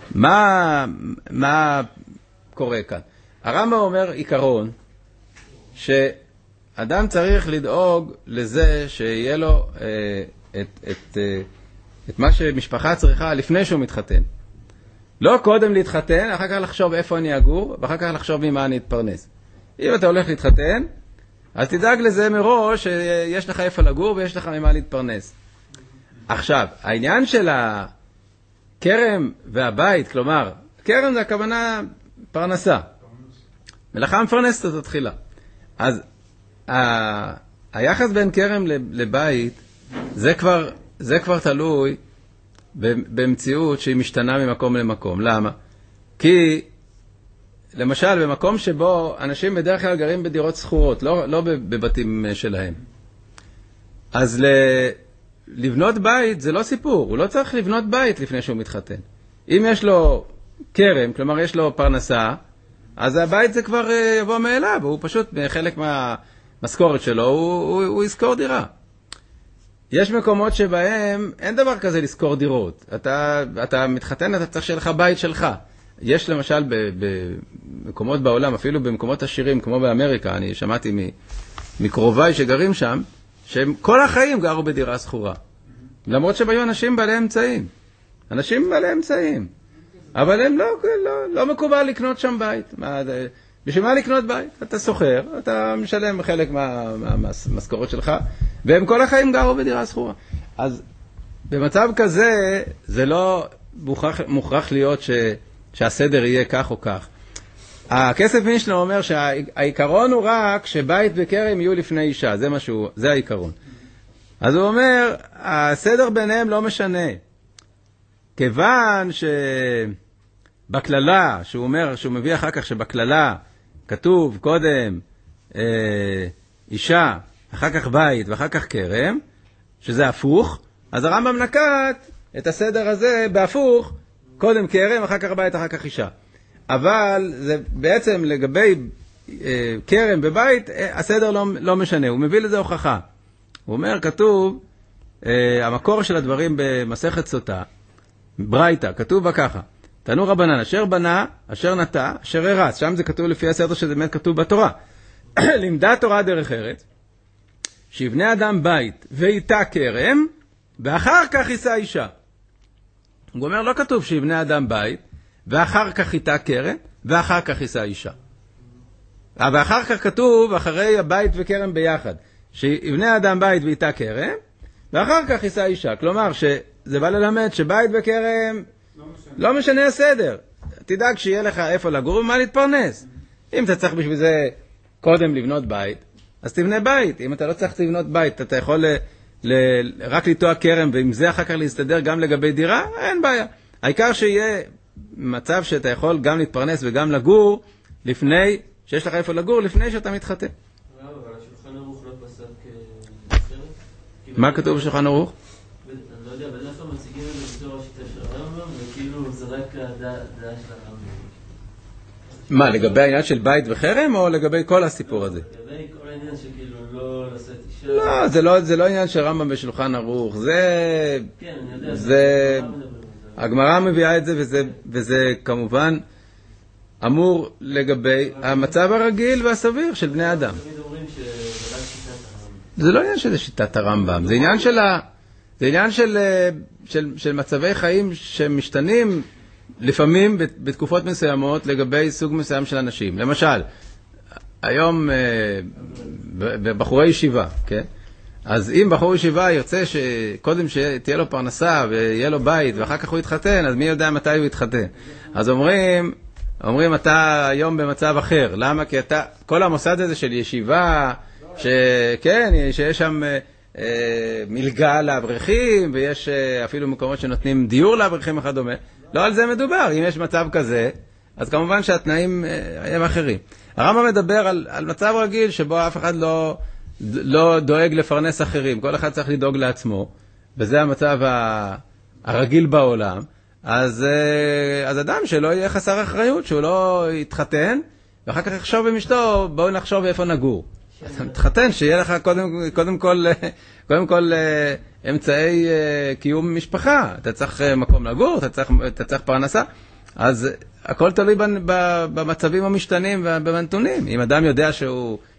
מה, מה קורה כאן? הרמב"ם אומר עיקרון, שאדם צריך לדאוג לזה שיהיה לו אה, את, את, אה, את מה שמשפחה צריכה לפני שהוא מתחתן. לא קודם להתחתן, אחר כך לחשוב איפה אני אגור, ואחר כך לחשוב ממה אני אתפרנס. אם אתה הולך להתחתן, אז תדאג לזה מראש שיש לך איפה לגור ויש לך ממה להתפרנס. עכשיו, העניין של הכרם והבית, כלומר, כרם זה הכוונה פרנסה. מלאכה מפרנסת אותה תחילה. אז ה- היחס בין כרם לבית, זה כבר, זה כבר תלוי במציאות שהיא משתנה ממקום למקום. למה? כי, למשל, במקום שבו אנשים בדרך כלל גרים בדירות סחורות, לא, לא בבתים שלהם. אז ל... לבנות בית זה לא סיפור, הוא לא צריך לבנות בית לפני שהוא מתחתן. אם יש לו כרם, כלומר יש לו פרנסה, אז הבית זה כבר יבוא מאליו, הוא פשוט חלק מהמשכורת שלו, הוא, הוא, הוא יזכור דירה. יש מקומות שבהם אין דבר כזה לזכור דירות. אתה, אתה מתחתן, אתה צריך שיהיה לך בית שלך. יש למשל במקומות בעולם, אפילו במקומות עשירים, כמו באמריקה, אני שמעתי מקרוביי שגרים שם, שהם כל החיים גרו בדירה סחורה. למרות שהיו אנשים בעלי אמצעים. אנשים בעלי אמצעים. אבל הם לא, לא, לא מקובל לקנות שם בית. מה, בשביל מה לקנות בית? אתה סוחר, אתה משלם חלק מהמשכורת שלך, והם כל החיים גרו בדירה סחורה. אז במצב כזה, זה לא מוכרח, מוכרח להיות ש, שהסדר יהיה כך או כך. הכסף מישנה אומר שהעיקרון הוא רק שבית וכרם יהיו לפני אישה, זה משהו, זה העיקרון. אז הוא אומר, הסדר ביניהם לא משנה. כיוון שבכללה, שהוא אומר, שהוא מביא אחר כך שבכללה כתוב קודם אה, אישה, אחר כך בית ואחר כך כרם, שזה הפוך, אז הרמב"ם נקט את הסדר הזה בהפוך, קודם כרם, אחר כך בית, אחר כך אישה. אבל זה בעצם לגבי אה, כרם בבית, אה, הסדר לא, לא משנה, הוא מביא לזה הוכחה. הוא אומר, כתוב, אה, המקור של הדברים במסכת סוטה, ברייתא, כתוב בה ככה, תנו רבנן, אשר בנה, אשר נטע, אשר הרס, שם זה כתוב לפי הסדר שזה באמת כתוב בתורה. לימדה תורה דרך ארץ, שיבנה אדם בית ואיתה כרם, ואחר כך יישא אישה. הוא אומר, לא כתוב שיבנה אדם בית, ואחר כך איתה כרם, ואחר כך יישא אישה. ואחר כך כתוב, אחרי הבית וכרם ביחד, שיבנה אדם בית ואיתה כרם, ואחר כך יישא אישה. כלומר, שזה בא ללמד שבית וכרם לא משנה, לא משנה הסדר. תדאג שיהיה לך איפה לגור ומה להתפרנס. אם אתה צריך בשביל זה קודם לבנות בית, אז תבנה בית. אם אתה לא צריך לבנות בית, אתה יכול ל, ל, רק לטוע כרם, ועם זה אחר כך להסתדר גם לגבי דירה, אין בעיה. העיקר שיהיה מצב שאתה יכול גם להתפרנס וגם לגור, לפני, שיש לך איפה לגור, לפני שאתה מתחתן. אבל השולחן ערוך לא פסק כסרט? מה כתוב בשולחן ערוך? אני לא יודע, בדרך כלל מציגים את זה בתור השיטה של הרמב"ם, וכאילו זה רק הדעה של הרמב"ם. מה, לגבי העניין של בית וחרם, או לגבי כל הסיפור הזה? לגבי כל העניין שכאילו לא לשאת אישה... לא, זה לא, זה לא עניין של רמב"ם בשולחן ערוך, זה... כן, אני יודע. זה... הגמרא מביאה את זה, וזה, וזה כמובן אמור לגבי המצב הרגיל והסביר של בני אדם. תמיד אומרים שזה רק שיטת הרמב"ם. זה לא עניין של שיטת הרמב"ם, זה עניין של, ה... זה עניין של, של, של מצבי חיים שמשתנים לפעמים בתקופות מסוימות לגבי סוג מסוים של אנשים. למשל, היום בחורי ישיבה, כן? אז אם בחור ישיבה ירצה שקודם שתהיה לו פרנסה ויהיה לו בית ואחר כך הוא יתחתן, אז מי יודע מתי הוא יתחתן? אז אומרים, אומרים אתה היום במצב אחר. למה? כי אתה, כל המוסד הזה של ישיבה, שכן, שיש שם אה, מלגה לאברכים, ויש אה, אפילו מקומות שנותנים דיור לאברכים וכדומה. לא על זה מדובר. אם יש מצב כזה, אז כמובן שהתנאים אה, הם אחרים. הרמב"ם מדבר על, על מצב רגיל שבו אף אחד לא... לא דואג לפרנס אחרים, כל אחד צריך לדאוג לעצמו, וזה המצב הרגיל בעולם. אז, אז אדם שלא יהיה חסר אחריות, שהוא לא יתחתן, ואחר כך יחשוב עם אשתו, בואו נחשוב איפה נגור. אתה מתחתן, שיהיה לך קודם, קודם כל, קודם כל אמצעי קיום משפחה. אתה צריך מקום לגור, אתה צריך, אתה צריך פרנסה. אז הכל תלוי במצבים המשתנים ובנתונים. אם אדם יודע שהוא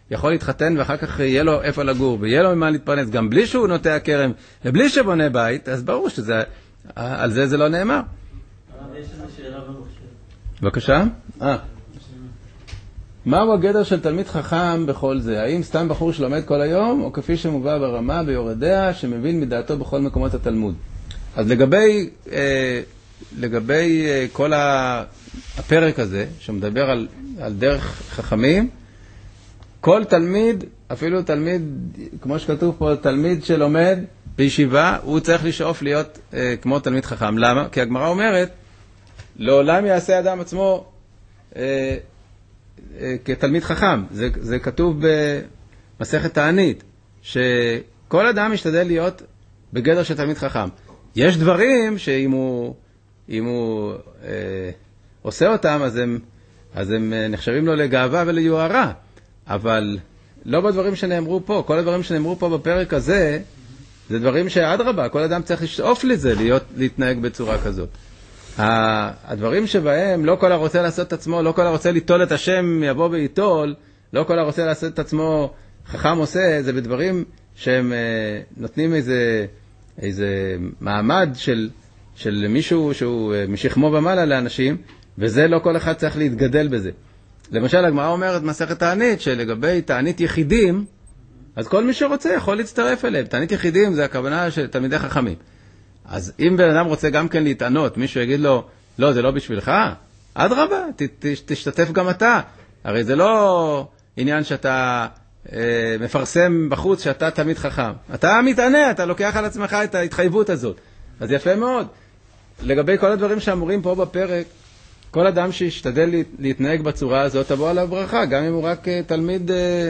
יכול להתחתן ואחר כך יהיה לו איפה לגור, ויהיה לו ממה להתפרנס, גם בלי שהוא נוטע כרם, ובלי שבונה בית, אז ברור שזה, על זה זה לא נאמר. יש איזו שאלה במחשב. בבקשה? אה. מהו הגדר של תלמיד חכם בכל זה? האם סתם בחור שלומד כל היום, או כפי שמובא ברמה ביורדיה, שמבין מדעתו בכל מקומות התלמוד? אז לגבי, אה, לגבי אה, כל הפרק הזה, שמדבר על, על דרך חכמים, כל תלמיד, אפילו תלמיד, כמו שכתוב פה, תלמיד שלומד בישיבה, הוא צריך לשאוף להיות אה, כמו תלמיד חכם. למה? כי הגמרא אומרת, לעולם יעשה אדם עצמו אה, אה, כתלמיד חכם. זה, זה כתוב במסכת תענית, שכל אדם משתדל להיות בגדר של תלמיד חכם. יש דברים שאם הוא, אם הוא אה, עושה אותם, אז הם, אז הם נחשבים לו לגאווה וליוהרה. אבל לא בדברים שנאמרו פה. כל הדברים שנאמרו פה בפרק הזה, זה דברים שאדרבה, כל אדם צריך לשאוף לזה, להיות, להתנהג בצורה כזאת. הדברים שבהם לא כל הרוצה לעשות את עצמו, לא כל הרוצה ליטול את השם יבוא ויטול, לא כל הרוצה לעשות את עצמו חכם עושה, זה בדברים שהם נותנים איזה, איזה מעמד של, של מישהו שהוא משכמו ומעלה לאנשים, וזה לא כל אחד צריך להתגדל בזה. למשל, הגמרא אומרת מסכת תענית, שלגבי תענית יחידים, אז כל מי שרוצה יכול להצטרף אליהם. תענית יחידים זה הכוונה של תלמידי חכמים. אז אם בן אדם רוצה גם כן להתענות, מישהו יגיד לו, לא, זה לא בשבילך, אדרבה, ת, ת, תשתתף גם אתה. הרי זה לא עניין שאתה אה, מפרסם בחוץ שאתה תלמיד חכם. אתה מתענה, אתה לוקח על עצמך את ההתחייבות הזאת. אז יפה מאוד. לגבי כל הדברים שאמורים פה בפרק, כל אדם שישתדל להתנהג בצורה הזאת, תבוא עליו ברכה, גם אם הוא רק תלמיד,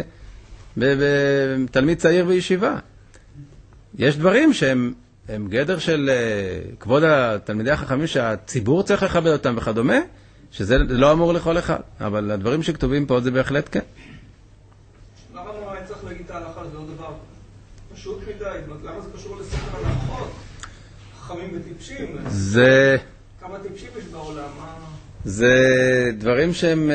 תלמיד צעיר בישיבה. יש דברים שהם הם גדר של כבוד התלמידי החכמים, שהציבור צריך לכבד אותם וכדומה, שזה לא אמור לכל אחד. אבל הדברים שכתובים פה זה בהחלט כן. למה אני צריך להגיד את ההלכה? זה לא דבר פשוט מדי. למה זה קשור לספר הלכות? חכמים וטיפשים. זה... כמה טיפשים יש בעולם? זה דברים שהם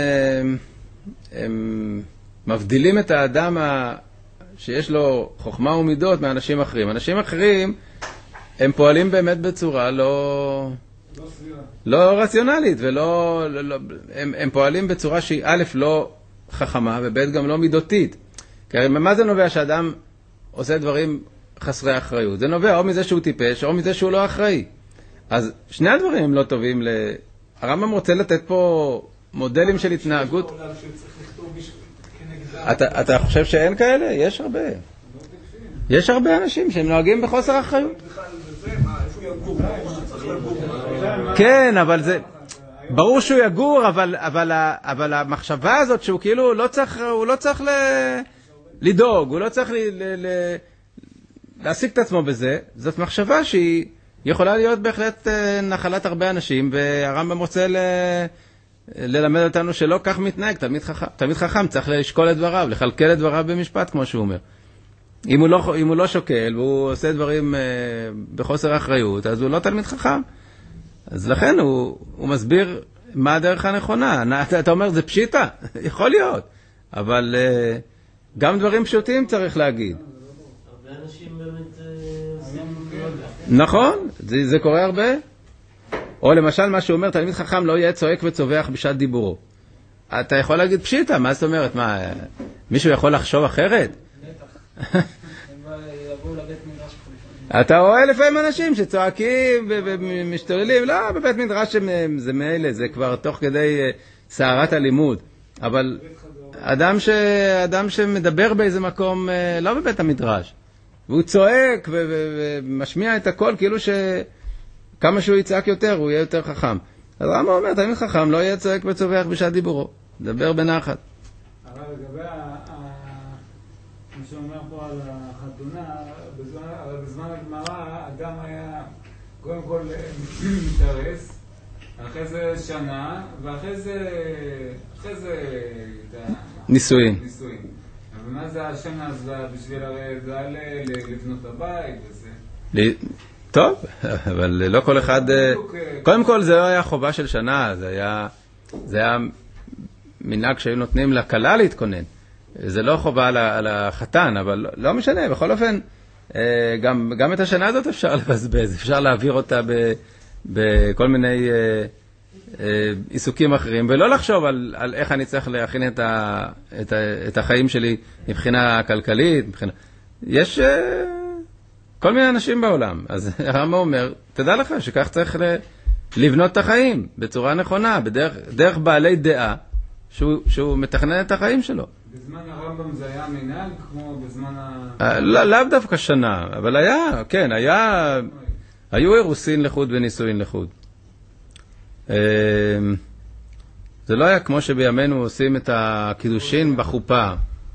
הם מבדילים את האדם שיש לו חוכמה ומידות מאנשים אחרים. אנשים אחרים הם פועלים באמת בצורה לא לא סבירה. לא רציונלית ולא לא, לא, הם, הם פועלים בצורה שהיא א' לא חכמה וב' גם לא מידותית. כי הרי מה זה נובע שאדם עושה דברים חסרי אחריות? זה נובע או מזה שהוא טיפש או מזה שהוא לא אחראי. אז שני הדברים הם לא טובים ל... הרמב"ם רוצה לתת פה מודלים של התנהגות. אתה, אתה חושב שאין כאלה? יש הרבה. יש הרבה אנשים שהם נוהגים בחוסר אחריות. כן, אבל זה... ברור שהוא יגור, אבל, אבל, אבל המחשבה הזאת שהוא כאילו לא צריך, הוא לא צריך ל... לדאוג, הוא לא צריך ל... ל... ל... להשיג את עצמו בזה. זאת מחשבה שהיא... יכולה להיות בהחלט נחלת הרבה אנשים, והרמב"ם רוצה ל... ללמד אותנו שלא כך מתנהג תלמיד חכם. תלמיד חכם צריך לשקול את דבריו, לכלכל את דבריו במשפט, כמו שהוא אומר. אם הוא לא, אם הוא לא שוקל, והוא עושה דברים בחוסר אחריות, אז הוא לא תלמיד חכם. אז לכן הוא, הוא מסביר מה הדרך הנכונה. אתה, אתה אומר, זה פשיטה? יכול להיות. אבל גם דברים פשוטים צריך להגיד. הרבה אנשים באמת עושים... נכון, זה, זה קורה הרבה. או למשל מה שהוא אומר, תלמיד חכם לא יהיה צועק וצובח בשעת דיבורו. אתה יכול להגיד פשיטה, מה זאת אומרת? מה, מישהו יכול לחשוב אחרת? בטח. הם יבואו לבית מדרש פה. אתה רואה לפעמים אנשים שצועקים ומשתוללים, לא, בבית מדרש זה מאלה, זה כבר תוך כדי סערת הלימוד. אבל אדם, ש... אדם שמדבר באיזה מקום, לא בבית המדרש, והוא צועק ומשמיע את הכל, כאילו שכמה שהוא יצעק יותר, הוא יהיה יותר חכם. אז רמב"ם אומר, תלמיד חכם לא יהיה צועק וצווח בשעת דיבורו. דבר בנחת. אבל לגבי מה שאומר פה על החתונה, בזמן הגמרא, אדם היה קודם כל מתארס, אחרי זה שנה, ואחרי זה, אחרי זה נישואין. נישואין. אבל מה זה השנה הזה בשביל הרי זה היה לבנות הבית וזה? טוב, אבל לא כל אחד... קודם כל זה לא היה חובה של שנה, זה היה, זה היה מנהג שהיו נותנים לכלה להתכונן. זה לא חובה על, על החתן, אבל לא, לא משנה, בכל אופן, גם, גם את השנה הזאת אפשר לבזבז, אפשר להעביר אותה ב, בכל מיני עיסוקים אחרים, ולא לחשוב על, על איך אני צריך להכין את, ה, את, ה, את החיים שלי מבחינה כלכלית, מבחינה... יש כל מיני אנשים בעולם, אז הרמב"ם אומר, תדע לך שכך צריך לבנות את החיים בצורה נכונה, בדרך דרך בעלי דעה, שהוא, שהוא מתכנן את החיים שלו. בזמן הרמב"ם זה היה מנהג כמו בזמן ה... לא, לאו דווקא שנה, אבל היה, כן, היה, היו אירוסין לחוד ונישואין לחוד. זה לא היה כמו שבימינו עושים את הקידושין בחופה.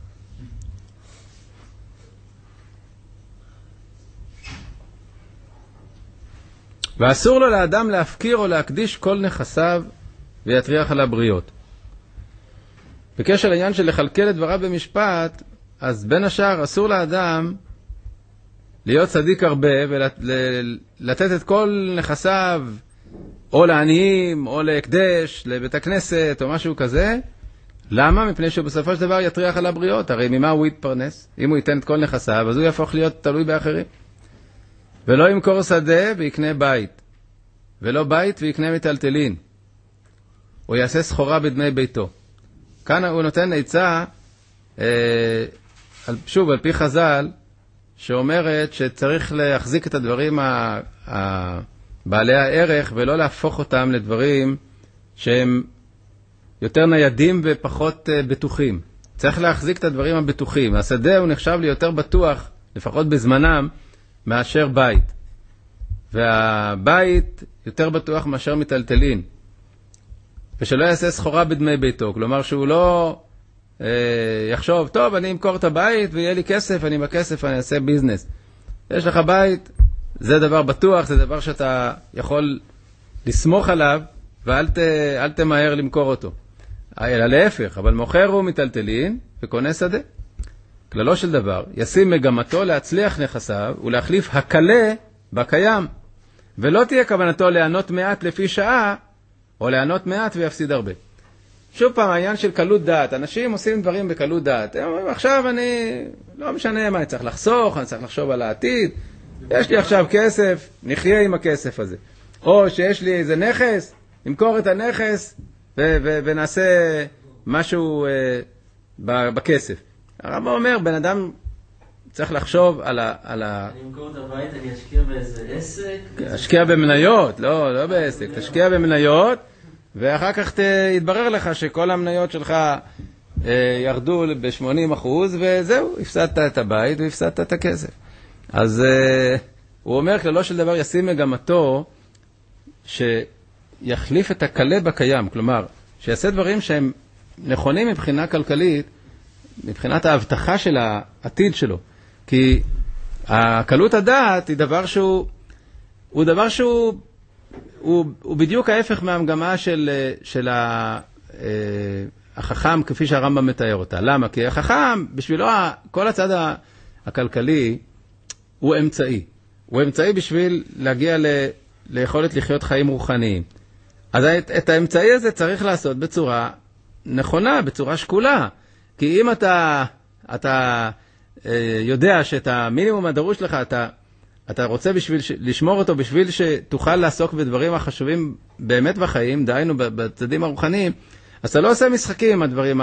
ואסור לו לאדם להפקיר או להקדיש כל נכסיו ויטריח על הבריות. בקשר לעניין של לחלקל את דבריו במשפט, אז בין השאר אסור לאדם להיות צדיק הרבה ולתת את כל נכסיו או לעניים או להקדש, לבית הכנסת או משהו כזה. למה? מפני שבסופו של דבר יטריח על הבריות. הרי ממה הוא יתפרנס? אם הוא ייתן את כל נכסיו, אז הוא יהפוך להיות תלוי באחרים. ולא ימכור שדה ויקנה בית, ולא בית ויקנה מטלטלין. הוא יעשה סחורה בדמי ביתו. כאן הוא נותן עצה, אה, שוב, על פי חז"ל, שאומרת שצריך להחזיק את הדברים ה, ה, בעלי הערך, ולא להפוך אותם לדברים שהם יותר ניידים ופחות אה, בטוחים. צריך להחזיק את הדברים הבטוחים. השדה הוא נחשב לי יותר בטוח, לפחות בזמנם, מאשר בית. והבית יותר בטוח מאשר מטלטלין. ושלא יעשה סחורה בדמי ביתו. כלומר שהוא לא אה, יחשוב, טוב, אני אמכור את הבית ויהיה לי כסף, אני בכסף, אני אעשה ביזנס. יש לך בית, זה דבר בטוח, זה דבר שאתה יכול לסמוך עליו, ואל ת, אל תמהר למכור אותו. אלא להפך, אבל מוכר הוא מטלטלין וקונה שדה. כללו של דבר, ישים מגמתו להצליח נכסיו ולהחליף הקלה בקיים, ולא תהיה כוונתו לענות מעט לפי שעה, או לענות מעט ויפסיד הרבה. שוב פעם, העניין של קלות דעת. אנשים עושים דברים בקלות דעת. הם אומרים, עכשיו אני, לא משנה מה, אני צריך לחסוך, אני צריך לחשוב על העתיד. יש לי עכשיו כסף, נחיה עם הכסף הזה. או שיש לי איזה נכס, נמכור את הנכס, ו- ו- ונעשה משהו uh, בכסף. הרב אומר, בן אדם צריך לחשוב על ה... על ה... אני אמכור את הבית, אני אשקיע באיזה עסק? אשקיע במניות, לא, לא בעסק. תשקיע במניות, ואחר כך יתברר לך שכל המניות שלך אה, ירדו ב-שמונים אחוז, וזהו, הפסדת את הבית והפסדת את הכסף. אז אה, הוא אומר, כללו של דבר ישים מגמתו, שיחליף את הקלה בקיים. כלומר, שיעשה דברים שהם נכונים מבחינה כלכלית, מבחינת ההבטחה של העתיד שלו. כי הקלות הדעת היא דבר שהוא, הוא דבר שהוא, הוא, הוא בדיוק ההפך מהמגמה של, של ה, החכם כפי שהרמב"ם מתאר אותה. למה? כי החכם, בשבילו כל הצד הכלכלי הוא אמצעי. הוא אמצעי בשביל להגיע ל, ליכולת לחיות חיים רוחניים. אז את, את האמצעי הזה צריך לעשות בצורה נכונה, בצורה שקולה. כי אם אתה, אתה אה, יודע שאת המינימום הדרוש לך, אתה, אתה רוצה בשביל ש, לשמור אותו בשביל שתוכל לעסוק בדברים החשובים באמת בחיים, דהיינו בצדדים הרוחניים, אז אתה לא עושה משחקים עם הדברים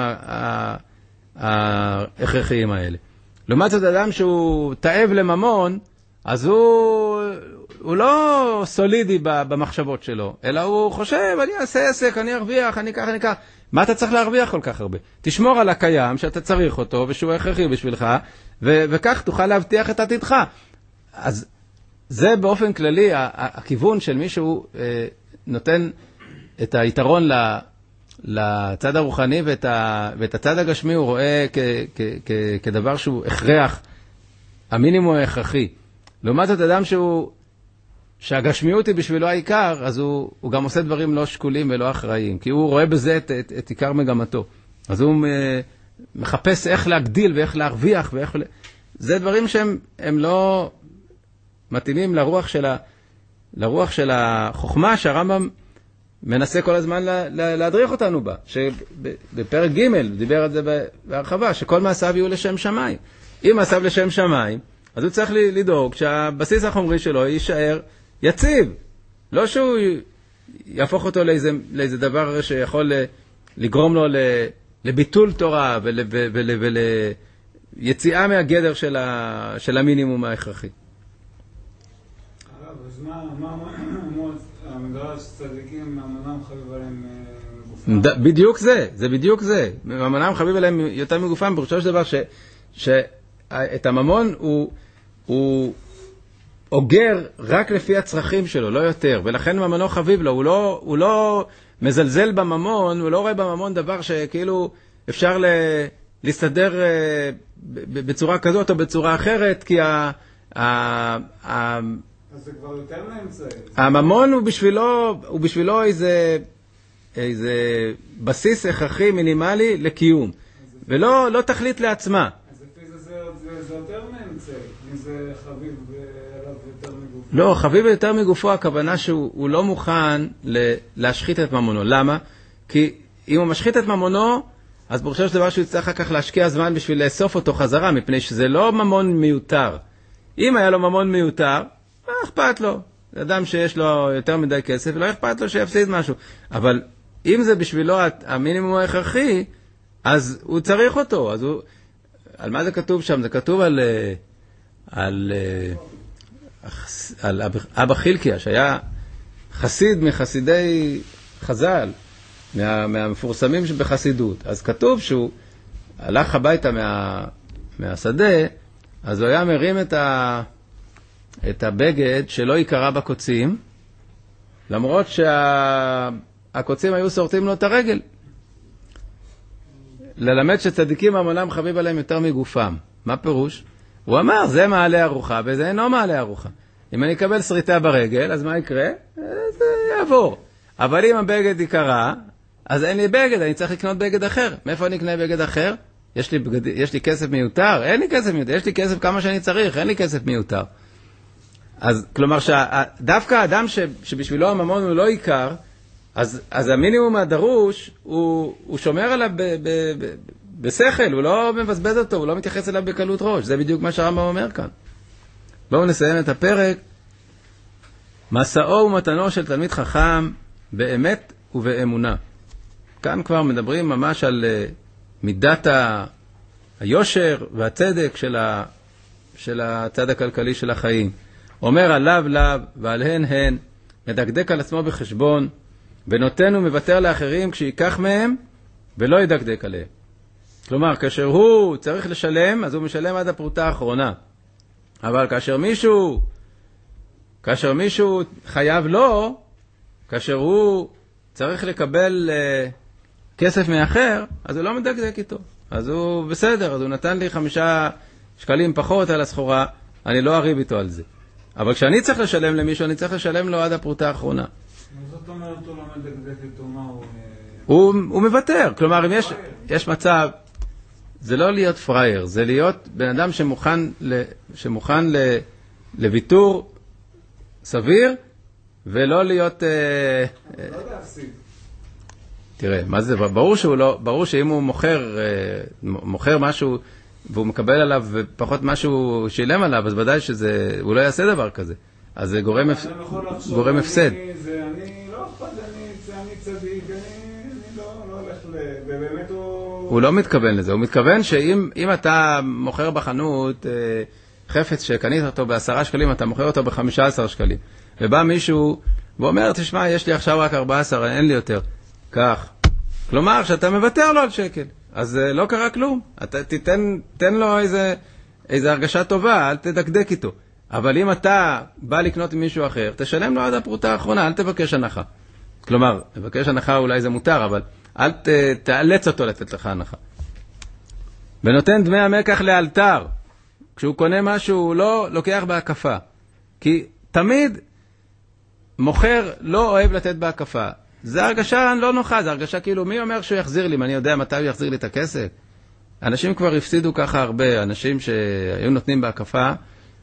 ההכרחיים האלה. לעומת זאת אדם שהוא תאב לממון, אז הוא, הוא לא סולידי במחשבות שלו, אלא הוא חושב, אני אעשה עסק, אני ארוויח, אני אקח, אני אקח. מה אתה צריך להרוויח כל כך הרבה? תשמור על הקיים שאתה צריך אותו ושהוא הכרחי בשבילך, ו- וכך תוכל להבטיח את עתידך. אז זה באופן כללי הכיוון של מישהו אה, נותן את היתרון ל- לצד הרוחני ואת, ה- ואת הצד הגשמי הוא רואה כ- כ- כ- כדבר שהוא הכרח, המינימום ההכרחי. לעומת זאת אדם שהוא, שהגשמיות היא בשבילו העיקר, אז הוא, הוא גם עושה דברים לא שקולים ולא אחראיים, כי הוא רואה בזה את, את, את עיקר מגמתו. אז הוא מחפש איך להגדיל ואיך להרוויח ואיך... זה דברים שהם הם לא מתאימים לרוח של, ה, לרוח של החוכמה שהרמב"ם מנסה כל הזמן לה, לה, להדריך אותנו בה, שבפרק ג' דיבר על זה בהרחבה, שכל מעשיו יהיו לשם שמיים. אם מעשיו לשם שמיים, אז הוא צריך לדאוג שהבסיס החומרי שלו יישאר יציב. לא שהוא יהפוך אותו לאיזה, לאיזה דבר שיכול לגרום לו לביטול תורה וליציאה מהגדר של, ה, של המינימום ההכרחי. אז מה, מה, מה, המדרש צדיקים, המנם חביב עליהם מגופם? בדיוק זה, זה בדיוק זה. המנם חביב עליהם יותר מגופם, בראשו של דבר ש, שאת הממון הוא, הוא אוגר רק לפי הצרכים שלו, לא יותר, ולכן ממונו חביב לו, הוא לא, הוא לא מזלזל בממון, הוא לא רואה בממון דבר שכאילו אפשר ל, להסתדר בצורה כזאת או בצורה אחרת, כי ה... ה, ה אז זה כבר יותר מאמצעי. הממון הוא בשבילו, הוא בשבילו איזה, איזה בסיס הכרחי מינימלי לקיום, ולא לא תכלית לעצמה. אז לפי זה זה, זה, זה יותר מאמצעי, אם זה חביב עליו יותר מגופו. לא, חביב יותר מגופו, הכוונה שהוא לא מוכן להשחית את ממונו. למה? כי אם הוא משחית את ממונו, אז בראשו של דבר שהוא יצטרך אחר כך להשקיע זמן בשביל לאסוף אותו חזרה, מפני שזה לא ממון מיותר. אם היה לו ממון מיותר, מה אכפת לו? זה אדם שיש לו יותר מדי כסף, לא אכפת לו שיפסיד משהו. אבל אם זה בשבילו המינימום ההכרחי, אז הוא צריך אותו. אז הוא... על מה זה כתוב שם? זה כתוב על, על, על, על אבא חילקיה, שהיה חסיד מחסידי חז"ל, מה, מהמפורסמים שבחסידות. אז כתוב שהוא הלך הביתה מה, מהשדה, אז הוא היה מרים את ה... את הבגד שלא יקרה בקוצים, למרות שהקוצים היו שורטים לו את הרגל. ללמד שצדיקים המונם חביב עליהם יותר מגופם. מה פירוש? הוא אמר, זה מעלה ארוחה, וזה אינו מעלה ארוחה. אם אני אקבל שריטה ברגל, אז מה יקרה? זה יעבור. אבל אם הבגד יקרה, אז אין לי בגד, אני צריך לקנות בגד אחר. מאיפה אני אקנה בגד אחר? יש לי, בגד... יש לי כסף מיותר? אין לי כסף מיותר. יש לי כסף כמה שאני צריך, אין לי כסף מיותר. אז כלומר, דווקא האדם ש, שבשבילו הממון הוא לא עיקר, אז, אז המינימום הדרוש, הוא, הוא שומר עליו ב, ב, ב, בשכל, הוא לא מבזבז אותו, הוא לא מתייחס אליו בקלות ראש. זה בדיוק מה שהרמב"ם אומר כאן. בואו נסיים את הפרק. מסעו ומתנו של תלמיד חכם באמת ובאמונה. כאן כבר מדברים ממש על מידת היושר והצדק של, ה, של הצד הכלכלי של החיים. אומר עליו לאו ועל הן הן, מדקדק על עצמו בחשבון, ונותן ומוותר לאחרים כשיקח מהם, ולא ידקדק עליהם. כלומר, כאשר הוא צריך לשלם, אז הוא משלם עד הפרוטה האחרונה. אבל כאשר מישהו, כאשר מישהו חייב לו, כאשר הוא צריך לקבל uh, כסף מאחר, אז הוא לא מדקדק איתו. אז הוא בסדר, אז הוא נתן לי חמישה שקלים פחות על הסחורה, אני לא אריב איתו על זה. אבל כשאני צריך לשלם למישהו, אני צריך לשלם לו עד הפרוטה האחרונה. זאת אומרת, הוא לא מדקדק איתו, מה הוא... הוא, הוא מוותר. כלומר, אם יש, יש מצב, זה לא להיות פרייר, זה להיות בן אדם שמוכן, ל, שמוכן ל, לוויתור סביר, ולא להיות... אה, לא להפסיד. תראה, מה זה? ברור שהוא לא, ברור שאם הוא מוכר, אה, מוכר משהו, והוא מקבל עליו פחות משהו שילם עליו, אז ודאי שזה, הוא לא יעשה דבר כזה. אז זה גורם, גורם הפסד. זה אני לא אכפת, אני צדיק, אני לא הולך ל... ובאמת הוא... הוא לא מתכוון לזה, הוא מתכוון שאם אם אתה מוכר בחנות חפץ שקנית אותו בעשרה שקלים, אתה מוכר אותו בחמישה עשר שקלים. ובא מישהו ואומר, תשמע, יש לי עכשיו רק ארבעה עשר, אין לי יותר. כך. כלומר, שאתה מוותר לו על שקל. אז לא קרה כלום. אתה תיתן, תן לו איזה, איזה הרגשה טובה, אל תדקדק איתו. אבל אם אתה בא לקנות עם מישהו אחר, תשלם לו עד הפרוטה האחרונה, אל תבקש הנחה. כלומר, תבקש הנחה אולי זה מותר, אבל אל ת, תאלץ אותו לתת לך הנחה. ונותן דמי המקח לאלתר. כשהוא קונה משהו, הוא לא לוקח בהקפה. כי תמיד מוכר לא אוהב לתת בהקפה. זה הרגשה לא נוחה, זה הרגשה כאילו, מי אומר שהוא יחזיר לי? אני יודע מתי הוא יחזיר לי את הכסף? אנשים כבר הפסידו ככה הרבה, אנשים שהיו נותנים בהקפה,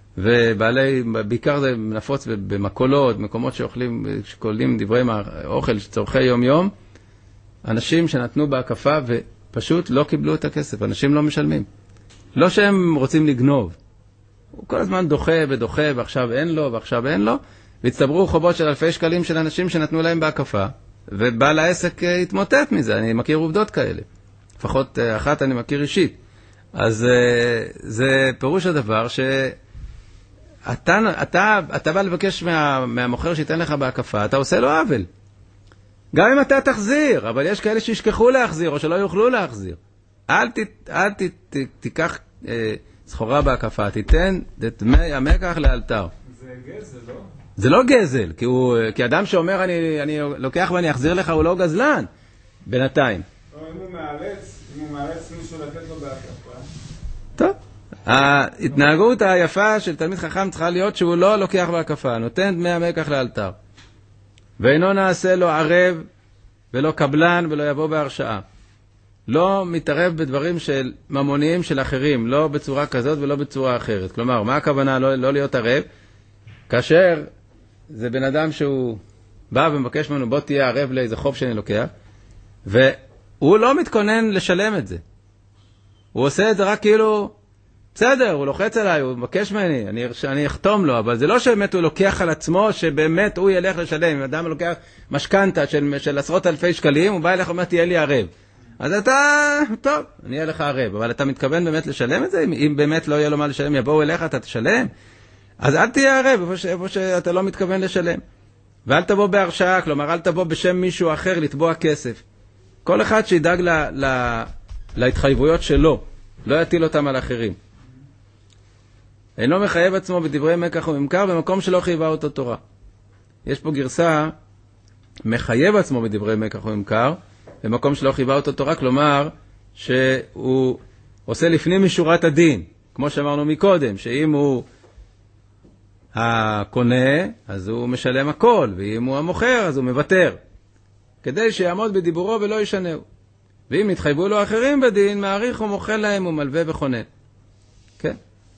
ובעלי, בעיקר זה נפוץ במקולות, מקומות שאוכלים, שקולים דברי אוכל, צורכי יום-יום, אנשים שנתנו בהקפה ופשוט לא קיבלו את הכסף, אנשים לא משלמים. לא שהם רוצים לגנוב. הוא כל הזמן דוחה ודוחה, ועכשיו אין לו, ועכשיו אין לו, והצטברו חובות של אלפי שקלים של אנשים שנתנו להם בהקפה, ובעל העסק התמוטט מזה, אני מכיר עובדות כאלה. לפחות אחת אני מכיר אישית. אז זה פירוש הדבר שאתה אתה, אתה בא לבקש מה, מהמוכר שייתן לך בהקפה, אתה עושה לו עוול. גם אם אתה תחזיר, אבל יש כאלה שישכחו להחזיר או שלא יוכלו להחזיר. אל, ת, אל ת, ת, תיקח אה, סחורה בהקפה, תיתן את דמי המקח לאלתר. זה גזל, לא? זה לא גזל, כי, הוא, כי אדם שאומר אני, אני לוקח ואני אחזיר לך, הוא לא גזלן, בינתיים. לא, אם הוא מאלץ, אם הוא מאלץ מישהו לתת לו בהקפה. טוב. ההתנהגות היפה של תלמיד חכם צריכה להיות שהוא לא לוקח בהקפה, נותן דמי המקח לאלתר. ואינו נעשה לו ערב ולא קבלן ולא יבוא בהרשאה. לא מתערב בדברים של ממוניים של אחרים, לא בצורה כזאת ולא בצורה אחרת. כלומר, מה הכוונה לא, לא להיות ערב? כאשר זה בן אדם שהוא בא ומבקש ממנו, בוא תהיה ערב לאיזה חוב שאני לוקח, והוא לא מתכונן לשלם את זה. הוא עושה את זה רק כאילו, בסדר, הוא לוחץ עליי, הוא מבקש ממני, אני, אני אחתום לו, אבל זה לא שבאמת הוא לוקח על עצמו, שבאמת הוא ילך לשלם. אם אדם לוקח משכנתה של, של עשרות אלפי שקלים, הוא בא אליך ואומר, תהיה לי ערב. אז אתה, טוב, אני אהיה לך ערב, אבל אתה מתכוון באמת לשלם את זה? אם, אם באמת לא יהיה לו מה לשלם, יבואו אליך, אתה תשלם? אז אל תהיה ערב, איפה, ש, איפה שאתה לא מתכוון לשלם. ואל תבוא בהרשאה, כלומר, אל תבוא בשם מישהו אחר לתבוע כסף. כל אחד שידאג ל, ל, להתחייבויות שלו, לא יטיל אותם על אחרים. אינו מחייב עצמו בדברי מקח וממכר במקום שלא חייבה אותו תורה. יש פה גרסה, מחייב עצמו בדברי מקח וממכר, במקום שלא חייבה אותו תורה, כלומר, שהוא עושה לפנים משורת הדין, כמו שאמרנו מקודם, שאם הוא הקונה, אז הוא משלם הכל, ואם הוא המוכר, אז הוא מוותר, כדי שיעמוד בדיבורו ולא ישנהו. ואם יתחייבו לו אחרים בדין, מעריך ומוכל להם ומלווה וחונן. כן?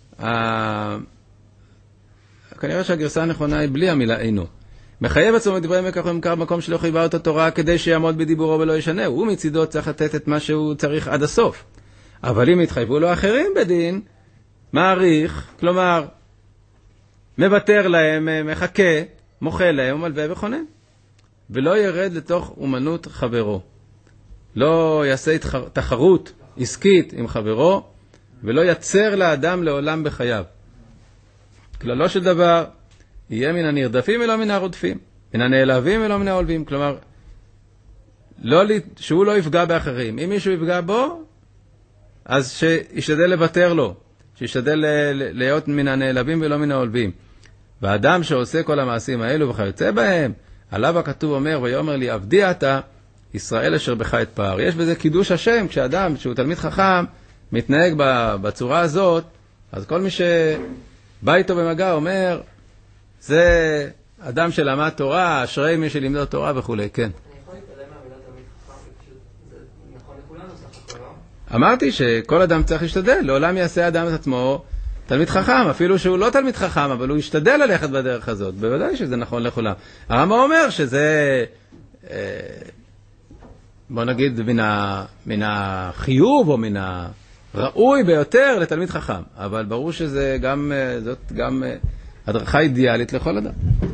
כנראה שהגרסה הנכונה היא בלי המילה אינו. מחייב עצמו בדברי מקח וממכר במקום שלא חייבה אותו תורה, כדי שיעמוד בדיבורו ולא ישנהו. הוא מצידו צריך לתת את מה שהוא צריך עד הסוף. אבל אם יתחייבו לו אחרים בדין, מעריך, כלומר, מוותר להם, מחכה, מוכל להם ומלווה וחונן. ולא ירד לתוך אומנות חברו. לא יעשה תחרות עסקית עם חברו, ולא יצר לאדם לעולם בחייו. כללו של דבר, יהיה מן הנרדפים ולא מן הרודפים, מן הנעלבים ולא מן העולבים. כלומר, לא, שהוא לא יפגע באחרים. אם מישהו יפגע בו, אז שישתדל לוותר לו, שישתדל להיות מן הנעלבים ולא מן העולבים. והאדם שעושה כל המעשים האלו וכיוצא בהם, עליו הכתוב אומר, ויאמר לי עבדי אתה, ישראל אשר בך אתפאר. יש בזה קידוש השם, כשאדם שהוא תלמיד חכם, מתנהג בצורה הזאת, אז כל מי שבא איתו במגע אומר, זה אדם שלמד תורה, אשרי מי שלימדו תורה וכו'. כן. אני יכול להתעלם מהמילה תלמיד חכם, ופשוט זה נכון לכולנו סך הכל, לא? אמרתי שכל אדם צריך להשתדל, לעולם יעשה אדם את עצמו תלמיד חכם, אפילו שהוא לא תלמיד חכם, אבל הוא ישתדל ללכת בדרך הזאת, בוודאי שזה נכון לכולם. הרמב"ם אומר שזה, בוא נגיד, מן, ה, מן החיוב או מן הראוי ביותר לתלמיד חכם, אבל ברור שזה גם, זאת גם הדרכה אידיאלית לכל אדם.